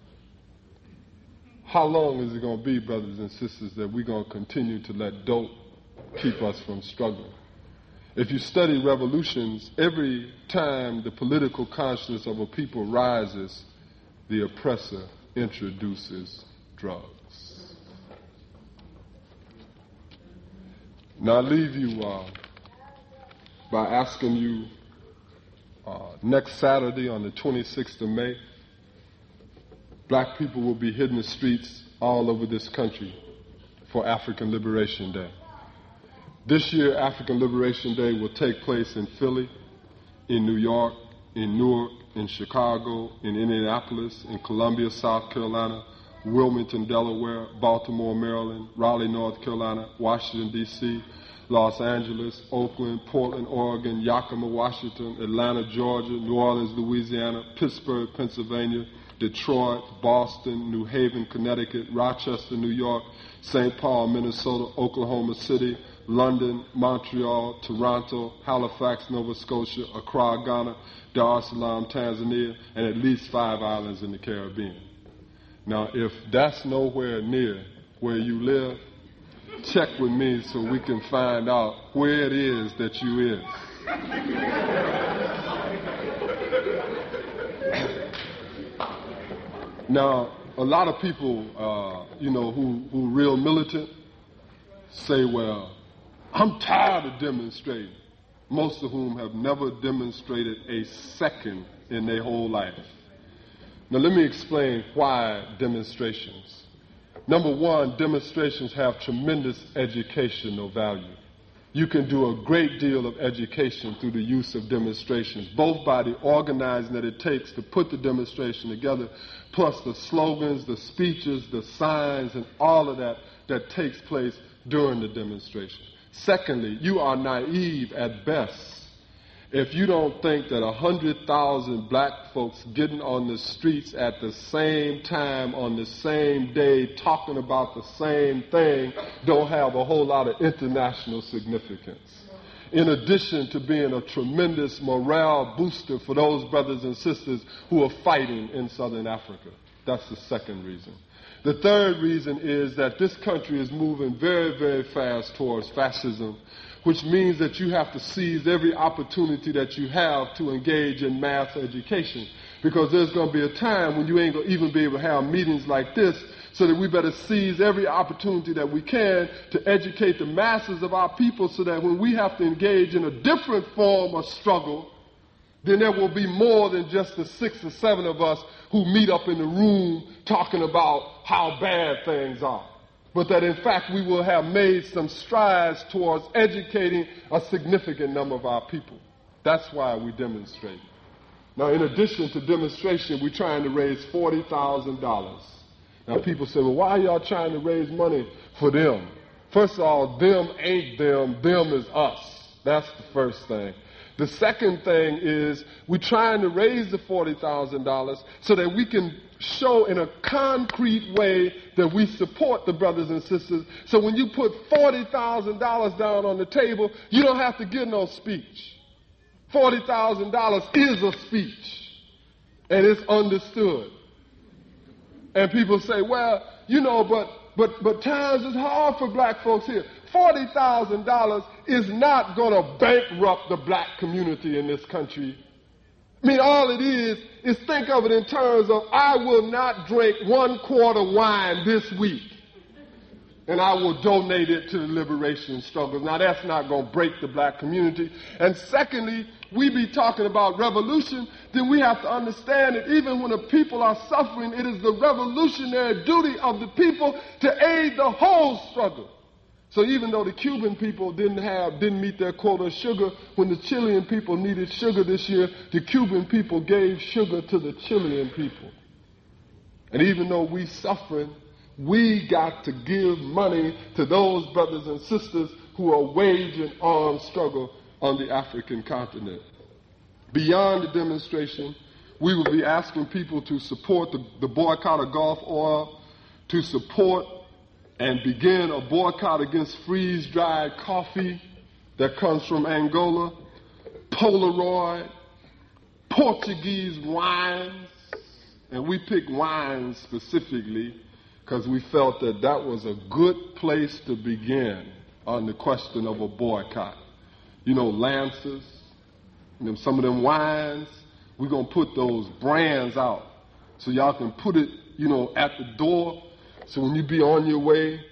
Speaker 1: How long is it going to be, brothers and sisters, that we're going to continue to let dope keep us from struggling? If you study revolutions, every time the political consciousness of a people rises, the oppressor introduces drugs. Now I leave you by asking you next Saturday on the 26th of May, black people will be hitting the streets all over this country for African Liberation Day. This year, African Liberation Day will take place in Philly, in New York, in Newark, in Chicago, in Indianapolis, in Columbia, South Carolina, Wilmington, Delaware, Baltimore, Maryland, Raleigh, North Carolina, Washington, D.C., Los Angeles, Oakland, Portland, Oregon, Yakima, Washington, Atlanta, Georgia, New Orleans, Louisiana, Pittsburgh, Pennsylvania, Detroit, Boston, New Haven, Connecticut, Rochester, New York, St. Paul, Minnesota, Oklahoma City, London, Montreal, Toronto, Halifax, Nova Scotia, Accra, Ghana, Dar es Salaam, Tanzania, and at least 5 islands in the Caribbean. Now, if that's nowhere near where you live, check with me so we can find out where it is that you is. Now, a lot of people, who real militant say, well, I'm tired of demonstrating, most of whom have never demonstrated a second in their whole life. Now, let me explain why demonstrations. Number one, demonstrations have tremendous educational value. You can do a great deal of education through the use of demonstrations, both by the organizing that it takes to put the demonstration together, plus the slogans, the speeches, the signs, and all of that takes place during the demonstration. Secondly, you are naive at best if you don't think that 100,000 black folks getting on the streets at the same time on the same day talking about the same thing don't have a whole lot of international significance. In addition to being a tremendous morale booster for those brothers and sisters who are fighting in Southern Africa. That's the second reason. The third reason is that this country is moving very, very fast towards fascism, which means that you have to seize every opportunity that you have to engage in mass education. Because there's going to be a time when you ain't going to even be able to have meetings like this, so that we better seize every opportunity that we can to educate the masses of our people so that when we have to engage in a different form of struggle, then there will be more than just the 6 or 7 of us who meet up in the room talking about how bad things are. But that in fact we will have made some strides towards educating a significant number of our people. That's why we demonstrate. Now, in addition to demonstration, we're trying to raise $40,000. Now, people say, well, why are y'all trying to raise money for them? First of all, them ain't them. Them is us. That's the first thing. The second thing is we're trying to raise the $40,000 so that we can show in a concrete way that we support the brothers and sisters. So when you put $40,000 down on the table, you don't have to give no speech. $40,000 is a speech, and it's understood. And people say, well, but times is hard for black folks here. $40,000 is not going to bankrupt the black community in this country. I mean, all it is think of it in terms of I will not drink 1 quart of wine this week, and I will donate it to the liberation struggle. Now, that's not going to break the black community. And secondly, we be talking about revolution, then we have to understand that even when the people are suffering, it is the revolutionary duty of the people to aid the whole struggle. So even though the Cuban people didn't meet their quota of sugar, when the Chilean people needed sugar this year, the Cuban people gave sugar to the Chilean people. And even though we suffering, we got to give money to those brothers and sisters who are waging armed struggle on the African continent. Beyond the demonstration, we will be asking people to support the boycott of Gulf oil, to support and begin a boycott against freeze-dried coffee that comes from Angola, Polaroid, Portuguese wines. And we picked wines specifically because we felt that that was a good place to begin on the question of a boycott. You know, Lancers, some of them wines, we're going to put those brands out so y'all can put it, at the door. So when you be on your way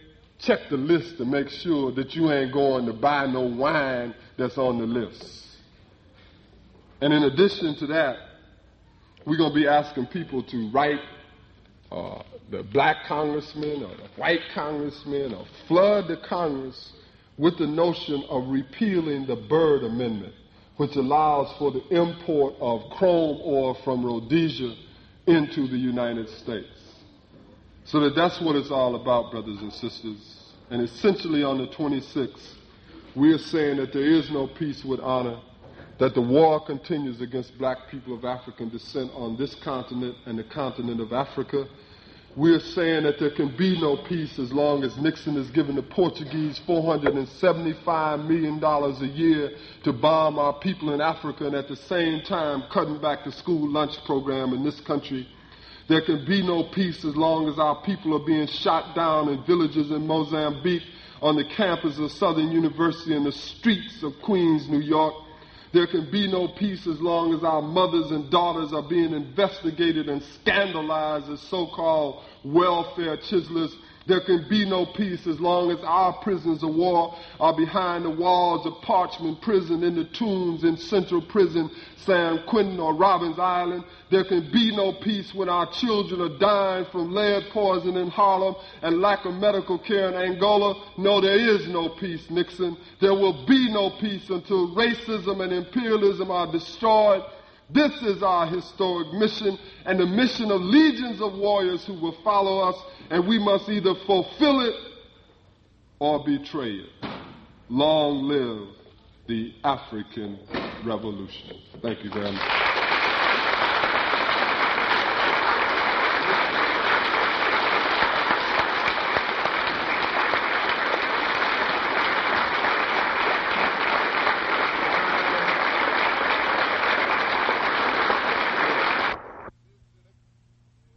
Speaker 1: check the list to make sure that you ain't going to buy no wine that's on the list. And in addition to that, we're going to be asking people to write the black congressmen or the white congressmen or flood the Congress with the notion of repealing the Byrd Amendment, which allows for the import of chrome ore from Rhodesia into the United States. So that's what it's all about, brothers and sisters. And essentially on the 26th, we are saying that there is no peace with honor, that the war continues against black people of African descent on this continent and the continent of Africa. We are saying that there can be no peace as long as Nixon is giving the Portuguese $475 million a year to bomb our people in Africa and at the same time cutting back the school lunch program in this country. There can be no peace as long as our people are being shot down in villages in Mozambique, on the campus of Southern University, in the streets of Queens, New York. There can be no peace as long as our mothers and daughters are being investigated and scandalized as so-called welfare chiselers. There can be no peace as long as our prisoners of war are behind the walls of Parchment Prison, in the tombs in Central Prison, San Quentin or Robbins Island. There can be no peace when our children are dying from lead poison in Harlem and lack of medical care in Angola. No, there is no peace, Nixon. There will be no peace until racism and imperialism are destroyed. This is our historic mission and the mission of legions of warriors who will follow us, and we must either fulfill it or betray it. Long live the African Revolution. Thank you very much.